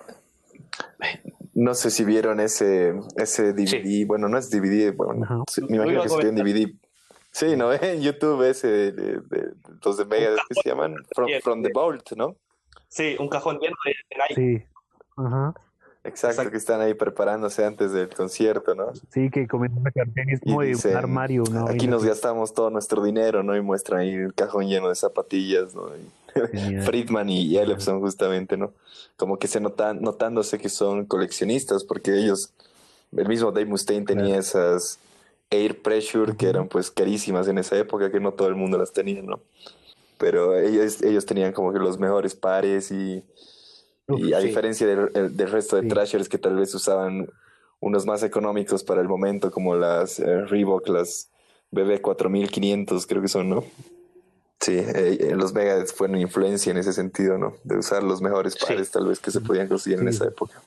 No sé si vieron ese, ese D V D. Sí. Bueno, no es D V D, bueno, Ajá. sí, me Lo imagino iba a que sería un D V comentar. D. Sí, ¿no? En YouTube ese de, de, de- los de Megadeth que se llaman From, From the Vault, ¿no? Sí, un cajón lleno de, de Nike. Sí. Ajá. Exacto, Exacto. que están ahí preparándose antes del concierto, ¿no? Sí, que comienzan a sacar tenis Y como de un dicen, armario, una aquí vaina nos así. gastamos todo nuestro dinero, ¿no? Y muestran ahí el cajón lleno de zapatillas, ¿no? Y Genial. Friedman y Ellefson justamente, ¿no? Como que se notan, notándose que son coleccionistas, porque ellos, el mismo Dave Mustaine tenía Claro. esas Air Pressure que Ujú. eran pues carísimas en esa época, que no todo el mundo las tenía, ¿no? Pero ellos, ellos tenían como que los mejores pares y, Uf, y a sí. diferencia del, del resto de Sí. trashers que tal vez usaban unos más económicos para el momento, como las eh, Reebok, las B B cuatro mil quinientos creo que son, ¿no? Sí, eh, los Megadeth fueron influencia en ese sentido, ¿no? De usar los mejores Sí. pares tal vez que se podían conseguir en Sí. esa época.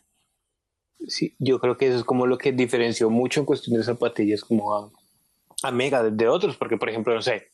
Sí, yo creo que eso es como lo que diferenció mucho en cuestión de zapatillas como a, a Mega de, de otros, porque por ejemplo, no sé,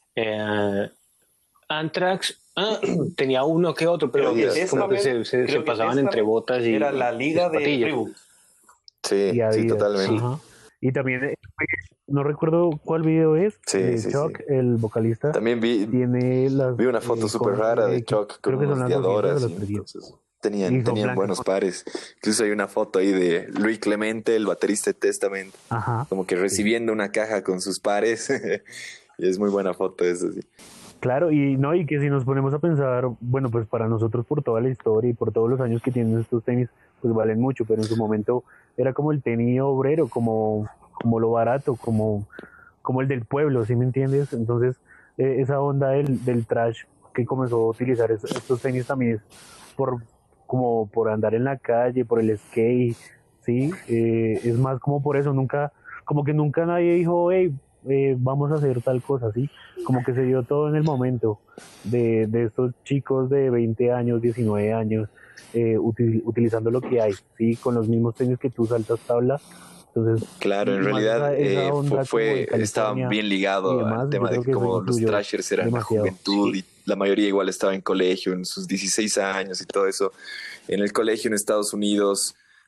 eh, Anthrax ah, tenía uno que otro, pero Creo que es Test como que también- se, se- se creo que pasaban Test entre también botas y era la liga y de zapatillas. Reebok. Sí, Y sí, Adidas. totalmente. Ajá. Y también, eh, no recuerdo cuál video es, Sí, de sí, Chuck, sí. el vocalista, También vi, tiene las... vi una foto eh, súper con rara de X, Chuck con creo que son unas las doscientas o diadoras las y trescientas. entonces Y tenían, son tenían blancas buenos con- pares. Incluso hay una foto ahí de Luis Clemente, el baterista de Testament, Ajá. como que recibiendo una caja con sus pares. Y es muy buena foto eso, sí. Claro, y no, y que si nos ponemos a pensar, bueno, pues para nosotros por toda la historia y por todos los años que tienen estos tenis, pues valen mucho, pero en su momento era como el tenis obrero, como, como lo barato, como, como el del pueblo, ¿sí me entiendes? Entonces, eh, esa onda del, del trash que comenzó a utilizar es- estos tenis también es por, como por andar en la calle, por el skate, ¿sí? Eh, es más como por eso, nunca, como que nunca nadie dijo, hey, eh, vamos a hacer tal cosa, ¿sí? Como que se dio todo en el momento de, de estos chicos de veinte años, diecinueve años, eh, util- utilizando lo que hay, ¿sí? Con los mismos tenis que tú saltas tabla. Entonces, Claro, y en más realidad esa- esa eh, onda fue, como de fue- estaba California bien y ligado demás, al tema yo de creo que que eso como los influyó trashers eran demasiado. la juventud y la mayoría igual estaba en colegio, en sus dieciséis años y todo eso. En el colegio en Estados Unidos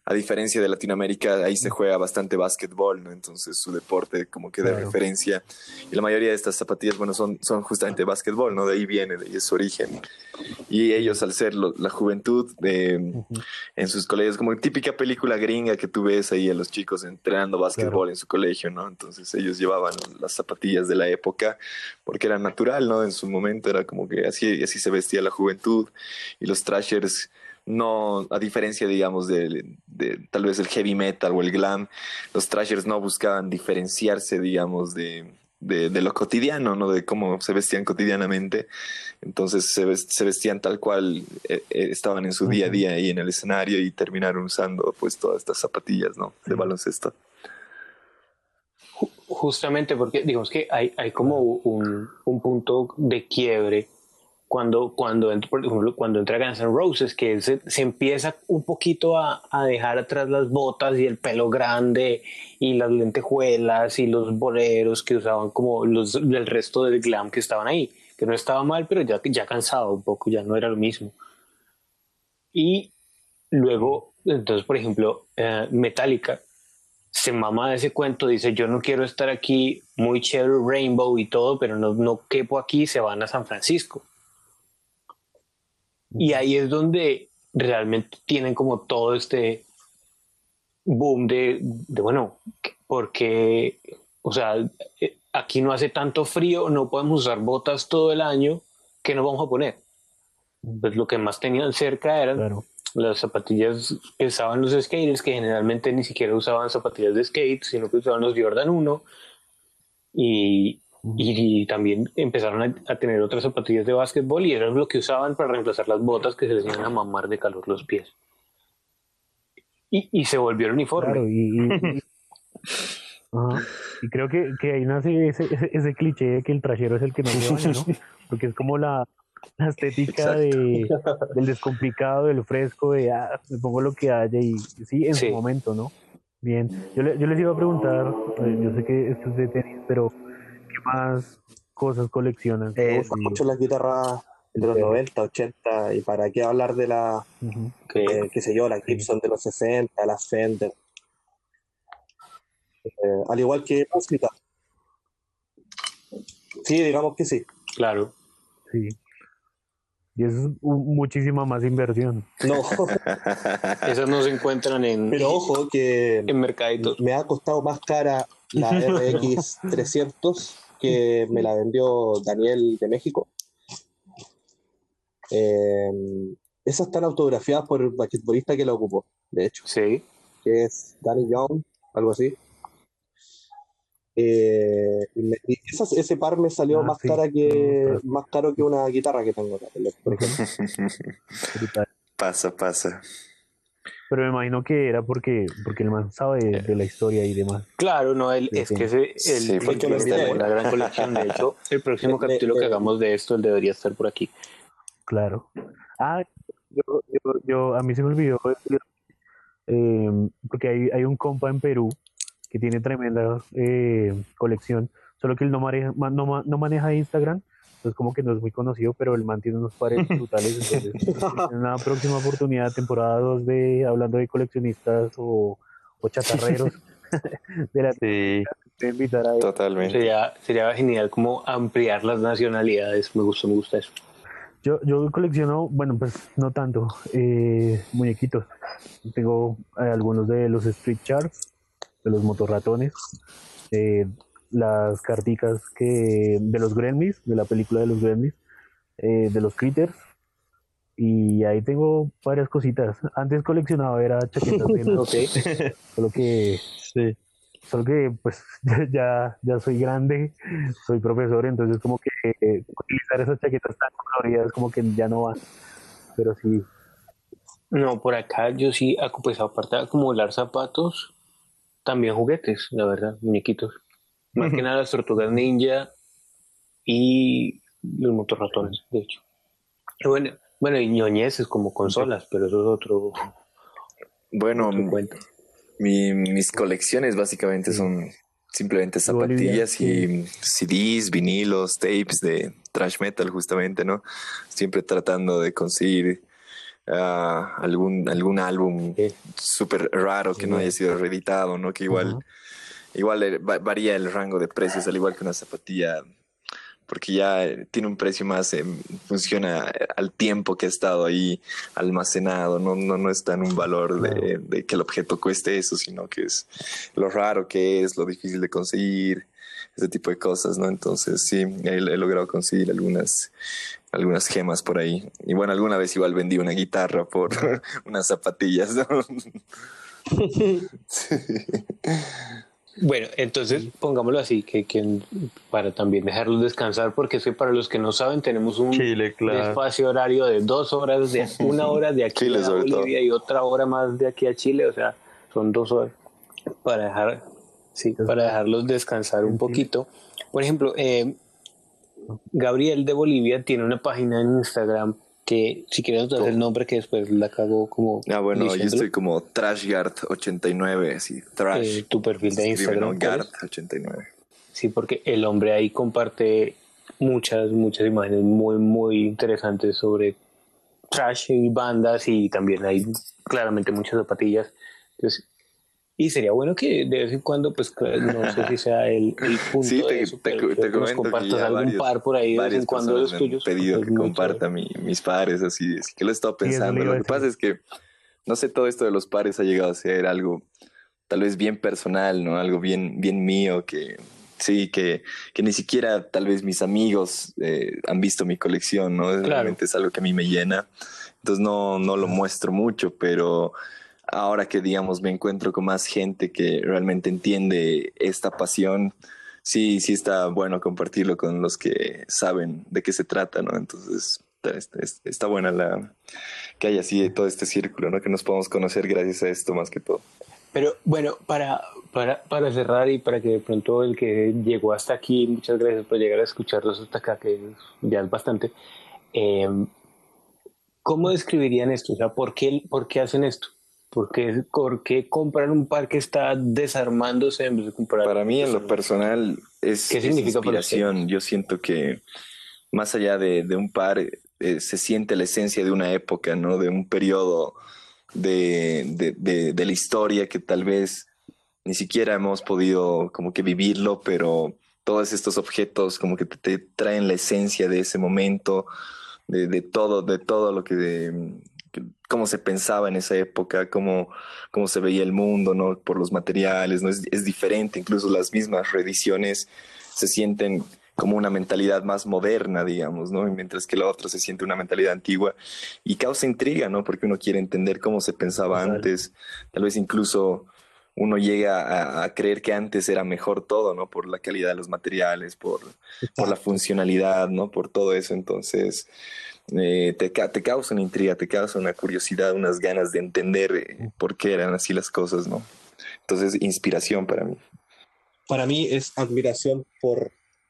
a diferencia de Latinoamérica, ahí se juega bastante básquetbol, ¿no? Entonces su deporte como que de Claro. referencia. Y la mayoría de estas zapatillas, bueno, son, son justamente básquetbol, ¿no? De ahí viene, de ahí es su origen. Y ellos, al ser lo- la juventud de, Ujú. en sus colegios, como típica película gringa que tú ves ahí a los chicos entrenando básquetbol Claro. en su colegio, ¿no? Entonces ellos llevaban las zapatillas de la época porque era natural, ¿no? En su momento era como que así, así se vestía la juventud. Y los thrashers, no, a diferencia, digamos, de, de tal vez el heavy metal o el glam, los thrashers no buscaban diferenciarse, digamos, de, de, de lo cotidiano, ¿no? De cómo se vestían cotidianamente. Entonces se, ves- se vestían tal cual eh, eh, estaban en su día a Ujú. día ahí en el escenario y terminaron usando pues todas estas zapatillas, ¿no? De Sí. baloncesto. Ju- Justamente porque digamos que hay, hay como un, un punto de quiebre cuando, cuando, ent- por ejemplo, cuando entra Guns N' Roses, que se, se empieza un poquito a, a dejar atrás las botas y el pelo grande y las lentejuelas y los boleros que usaban como los del resto del glam que estaban ahí, que no estaba mal, pero ya, ya cansado un poco, ya no era lo mismo. Y luego, entonces, por ejemplo, eh, Metallica se mama de ese cuento, dice, yo no quiero estar aquí, muy chévere Rainbow y todo, pero no, no quepo aquí, se van a San Francisco. Y ahí es donde realmente tienen como todo este boom de, de bueno, porque, o sea, eh, aquí no hace tanto frío, no podemos usar botas todo el año, ¿qué nos vamos a poner? Pues lo que más tenían cerca eran Claro. las zapatillas que usaban los skaters, que generalmente ni siquiera usaban zapatillas de skate, sino que usaban los Jordan uno, y, Ujú. y también empezaron a, a tener otras zapatillas de básquetbol y era lo que usaban para reemplazar las botas que se les iban a mamar de calor los pies. Y, y se volvió el uniforme. Claro, y, y, y- ajá. Y creo que, que ahí nace ese, ese, ese cliché de que el trashero es el que no se baña, ¿no? Porque es como la, la estética de, del descomplicado, del fresco, de ah, me pongo lo que haya y sí, en Sí. su momento, ¿no? Bien, yo, le- yo les iba a preguntar, eh, yo sé que esto es de tenis, pero ¿qué más cosas coleccionan? Me Eh, gustan Sí. mucho las guitarras de los Sí. noventa, ochenta, y para qué hablar de la, Ujú. Que, eh, qué sé yo, la Sí. Gibson de los sesenta, la Fender, eh, al igual que música. Sí, digamos que sí. claro. Sí. Y eso es un- muchísima más inversión. No, Esas no se encuentran en, pero ojo que en mercaditos. me ha costado más cara la R X trescientos que me la vendió Daniel de México. Eh, esas están autografiadas por el basquetbolista que la ocupó, de hecho, Sí. que es Danny Young, algo así. Eh, y me- y esas- ese par me salió Ah, más sí, cara que ostras, más caro que una guitarra que tengo acá, por ejemplo. brutal. Pasa, pasa. Pero me imagino que era porque, porque el man sabe de, de la historia y demás. Claro, no, él, Sí, es sí. que ese, él, Sí, él porque tiene lo como invité. una gran colección. De hecho, el próximo Me- me- capítulo que me- hagamos de esto, él debería estar por aquí. Claro. Ah, yo, yo, yo- a mí se me olvidó decir, eh, porque hay, hay un compa en Perú que tiene tremenda eh, colección, solo que él no maneja, ma- no, ma- no maneja Instagram, entonces como que no es muy conocido, pero el man tiene unos pares brutales, entonces en una próxima oportunidad, temporada dos de hablando de coleccionistas o, o chatarreros, de la sí, de invitar a él. Totalmente. Sería, sería genial como ampliar las nacionalidades. Me gusta, me gusta eso. Yo, yo colecciono, bueno, pues no tanto, eh, muñequitos. Tengo eh, algunos de los Street Sharks, de los motorratones, eh, las carticas que de los Gremlins, de la película de los Gremlins, eh, de los Critters, y ahí tengo varias cositas. Antes coleccionaba era chaquetas de Nazis, Ok. solo que, sí. solo que pues ya, ya soy grande, soy profesor, entonces como que eh, utilizar esas chaquetas tan coloridas como que ya no va, pero sí. No, por acá yo sí, acu- pues aparte de acumular zapatos, también juguetes, la verdad, muñequitos. Más que nada las tortugas ninja y los motorratones, de hecho. Y bueno, bueno, y ñoñeces como consolas, pero eso es otro, Bueno, otro cuento. mi- mis colecciones básicamente Sí. son simplemente Y Bolivia, zapatillas y C Ds, vinilos, tapes de thrash metal justamente, ¿no? Siempre tratando de conseguir ah, algún, algún álbum súper raro que no haya sido reeditado, ¿no? Que igual, Ajá. igual eh, va- varía el rango de precios, al igual que una zapatilla, porque ya eh, tiene un precio más, eh, funciona eh, al tiempo que ha estado ahí almacenado, no, no, no está en un valor de, de que el objeto cueste eso, sino que es lo raro que es, lo difícil de conseguir, ese tipo de cosas, ¿no? Entonces sí, he, he logrado conseguir algunas, algunas gemas por ahí. Y bueno, alguna vez igual vendí una guitarra por unas zapatillas, ¿no? Sí. Bueno, entonces pongámoslo así, que, que para también dejarlos descansar, porque es que para los que no saben tenemos un Chile, claro. espacio horario de dos horas, de una hora de aquí Chile, a sobre todo. Bolivia y otra hora más de aquí a Chile, o sea, son dos horas para dejar, sí, para dejarlos descansar un poquito. Por ejemplo, eh, Gabriel de Bolivia tiene una página en Instagram que, si quieres nos das el nombre, que después la cago como Ah, bueno, yo diciéndolo. estoy como TrashGuard ochenta y nueve, así, Trash. Eh, tu perfil de Se escribe, Instagram, ¿no? ¿cuál Guard es? ochenta y nueve. Sí, porque el hombre ahí comparte muchas, muchas imágenes muy, muy interesantes sobre trash y bandas, y también hay claramente muchas zapatillas. Entonces, y sería bueno que de vez en cuando, pues claro, no sé si sea el, el punto Sí, de te, eso, te, pero te quiero que nos comento que compartas ya algún varios, par por ahí de vez varias en cuando de personas los me han tuyos. pedido Es que muy comparta mi, mis pares, así, así que lo he estado Sí, eso le pensando. iba Lo a que pasa decir. es que, no sé, todo esto de los pares ha llegado a ser algo tal vez bien personal, ¿no? Algo bien, bien mío que sí, que, que ni siquiera tal vez mis amigos eh, han visto mi colección, ¿no? Claro. Realmente es algo que a mí me llena. Entonces no, no lo muestro mucho, pero ahora que digamos me encuentro con más gente que realmente entiende esta pasión, sí, sí está bueno compartirlo con los que saben de qué se trata, ¿no? Entonces está, está, está buena la que haya así todo este círculo, ¿no? Que nos podamos conocer gracias a esto más que todo. Pero bueno, para, para, para cerrar y para que de pronto el que llegó hasta aquí, muchas gracias por llegar a escucharlos hasta acá, que ya es bastante. Eh, ¿Cómo describirían esto? O sea, ¿por qué, por qué hacen esto? ¿Por qué, por qué comprar un par que está desarmándose en vez de comprar? Para mí, en lo personal, es, ¿Qué es significa para usted? inspiración. Yo siento que más allá de, de un par, eh, se siente la esencia de una época, ¿no? De un periodo de, de, de, de la historia que tal vez ni siquiera hemos podido como que vivirlo, pero todos estos objetos como que te, te traen la esencia de ese momento, de, de todo, de todo lo que, de, que- cómo se pensaba en esa época, cómo, cómo se veía el mundo, ¿no? Por los materiales, ¿no? Es, es diferente, incluso las mismas reediciones se sienten como una mentalidad más moderna, digamos, ¿no? Y mientras que la otra se siente una mentalidad antigua y causa intriga, ¿no? Porque uno quiere entender cómo se pensaba Total. antes, tal vez incluso uno llega a, a creer que antes era mejor todo, ¿no? Por la calidad de los materiales, por, por la Exacto. funcionalidad, ¿no? Por todo eso. Entonces, eh, te, ca- te causa una intriga, te causa una curiosidad, unas ganas de entender eh, por qué eran así las cosas, ¿no? Entonces, inspiración para mí. Para mí es admiración por,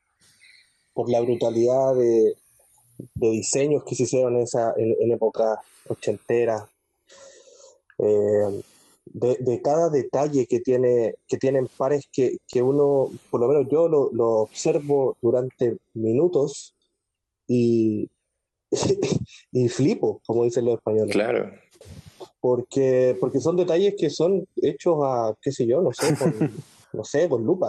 por la brutalidad de, de diseños que se hicieron en esa en, en época ochentera, eh, de, de cada detalle que tiene que tienen pares que, que uno, por lo menos yo lo, lo observo durante minutos y, y flipo, como dicen los españoles, Claro. porque, porque son detalles que son hechos a, qué sé yo, no sé, con, no sé, con lupa,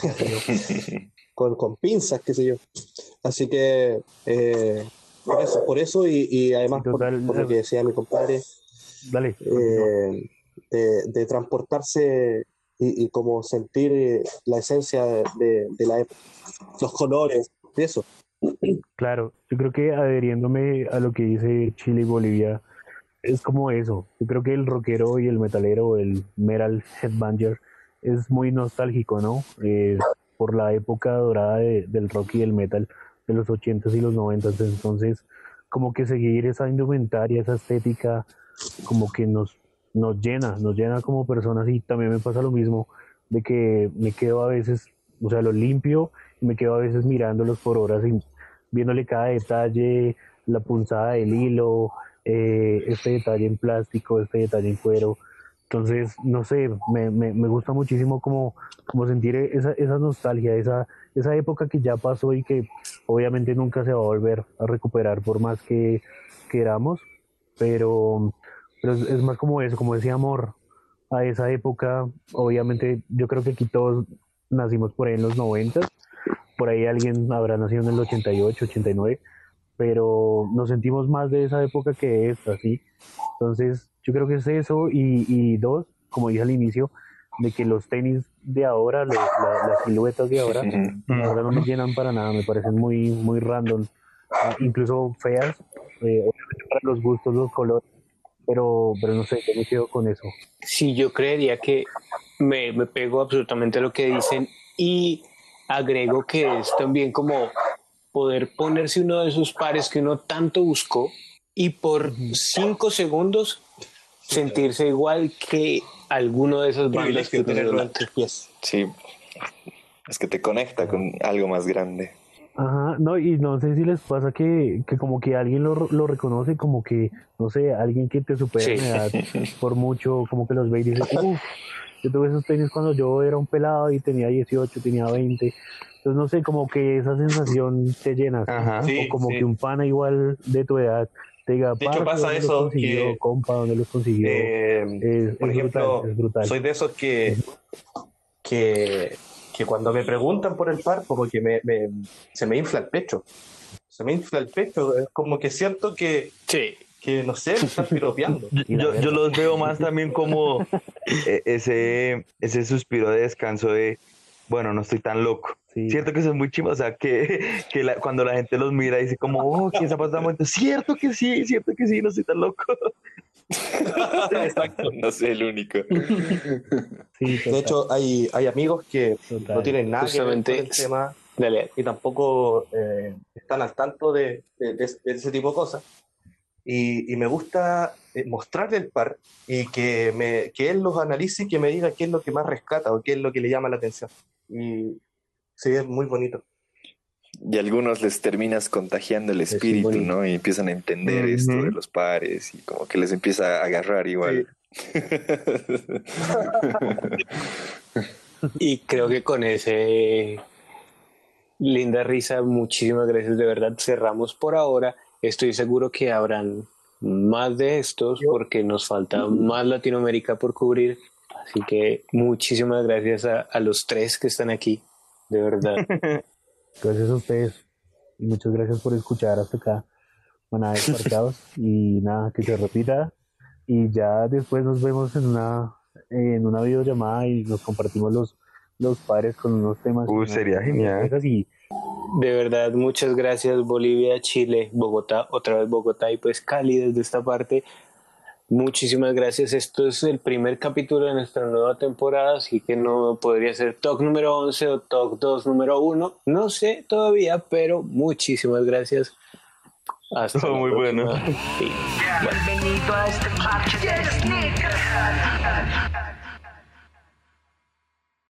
con, con pinzas, qué sé yo. Así que eh, por eso, por eso y, y además Sí, por, total, por lo que eh, decía mi compadre, dale, continúa. eh, de, de transportarse y, y como sentir eh, la esencia de, de- de la época, los colores, de eso. Claro, yo creo que adheriéndome a lo que dice Chile y Bolivia, es como eso. Yo creo que el rockero y el metalero, el metal headbanger, es muy nostálgico, ¿no? Eh, por la época dorada de- del rock y del metal de los ochentas y los noventas. Entonces, como que seguir esa indumentaria, esa estética, como que nos, nos llena, nos llena como personas. Y también me pasa lo mismo, de que me quedo a veces, o sea, lo limpio y me quedo a veces mirándolos por horas y viéndole cada detalle, la punzada del hilo, eh, este detalle en plástico, este detalle en cuero. Entonces, no sé, me, me, me gusta muchísimo como, como sentir esa, esa nostalgia, esa, esa época que ya pasó y que obviamente nunca se va a volver a recuperar por más que queramos, pero, pero es, es más como eso, como ese amor a esa época. Obviamente yo creo que aquí todos nacimos por ahí en los noventa, por ahí alguien habrá nacido en el ochenta y ocho, ochenta y nueve, pero nos sentimos más de esa época que esta, ¿sí? Entonces yo creo que es eso, y, y dos, como dije al inicio, de que los tenis de ahora, los, la, las siluetas de ahora, la verdad no me llenan para nada, me parecen muy, muy random, ah, incluso feas, eh, obviamente para los gustos, los colores, pero, pero no sé, yo me quedo con eso. Sí, yo creería que me, me pego absolutamente a lo que dicen, y agrego que es también como poder ponerse uno de esos pares que uno tanto buscó y por cinco segundos sentirse igual que alguno de esas bandas que tenerlo en tus pies. Sí, es que te conecta con algo más grande. Ajá, no, y no sé si les pasa que, que como que alguien lo, lo reconoce, como que, no sé, alguien que te supera en Sí. edad por mucho, como que los ve y dice, uff, yo tuve esos tenis cuando yo era un pelado y tenía dieciocho, tenía veinte. Entonces, no sé, como que esa sensación te llena, ¿sí? Ajá. Sí, O como sí. que un pana igual de tu edad te diga, De hecho, "Parce, pasa ¿dónde los eso consiguió? que- Compa, ¿dónde los consiguió?" Eh, Es- por es ejemplo, brutal, es brutal. soy de esos que, que, que cuando me preguntan por el par, como que me, me- se me infla el pecho. Se me infla el pecho, es como que siento que, Sí, que no sé, me están piropeando. Y la Yo, verga. yo los veo más también como eh, ese, ese suspiro de descanso de, bueno, no estoy tan loco. Sí. Cierto que eso es muy chido, o sea, que, que la- cuando la gente los mira dice como, oh, ¿quién se ha pasado momento? Cierto que sí, cierto que sí, no estoy tan loco. Exacto. No soy el único. Sí, total, De hecho, hay, hay amigos que total. no tienen nada que ver con Justamente el tema dale. y tampoco eh, están al tanto de, de- de- de ese tipo de cosas. Y, y me gusta eh, mostrarle el par y que, me, que él los analice y que me diga qué es lo que más rescata o qué es lo que le llama la atención. Y sí, es muy bonito. Y a algunos les terminas contagiando el muy espíritu, bonito. ¿no? Y empiezan a entender Ujú. esto de los pares y como que les empieza a agarrar igual. Y creo que con ese linda risa, muchísimas gracias, de verdad, cerramos por ahora. Estoy seguro que habrán más de estos porque nos falta más Latinoamérica por cubrir. Así que muchísimas gracias a, a los tres que están aquí, de verdad. Gracias a ustedes y muchas gracias por escuchar hasta acá. Manada de Desparchados, y nada, que se repita, y ya después nos vemos en una en una videollamada y nos compartimos los los pares con unos temas. Uy, unas- sería unas genial. sorpresas. Y De verdad, muchas gracias Bolivia, Chile, Bogotá, otra vez Bogotá y pues Cali desde esta parte. Muchísimas gracias. Esto es el primer capítulo de nuestra nueva temporada, así que no podría ser Talk número once o Talk dos número uno. No sé todavía, pero muchísimas gracias. Hasta Todo la muy próxima. bueno. Sí. Bienvenido a este parche de sneakers.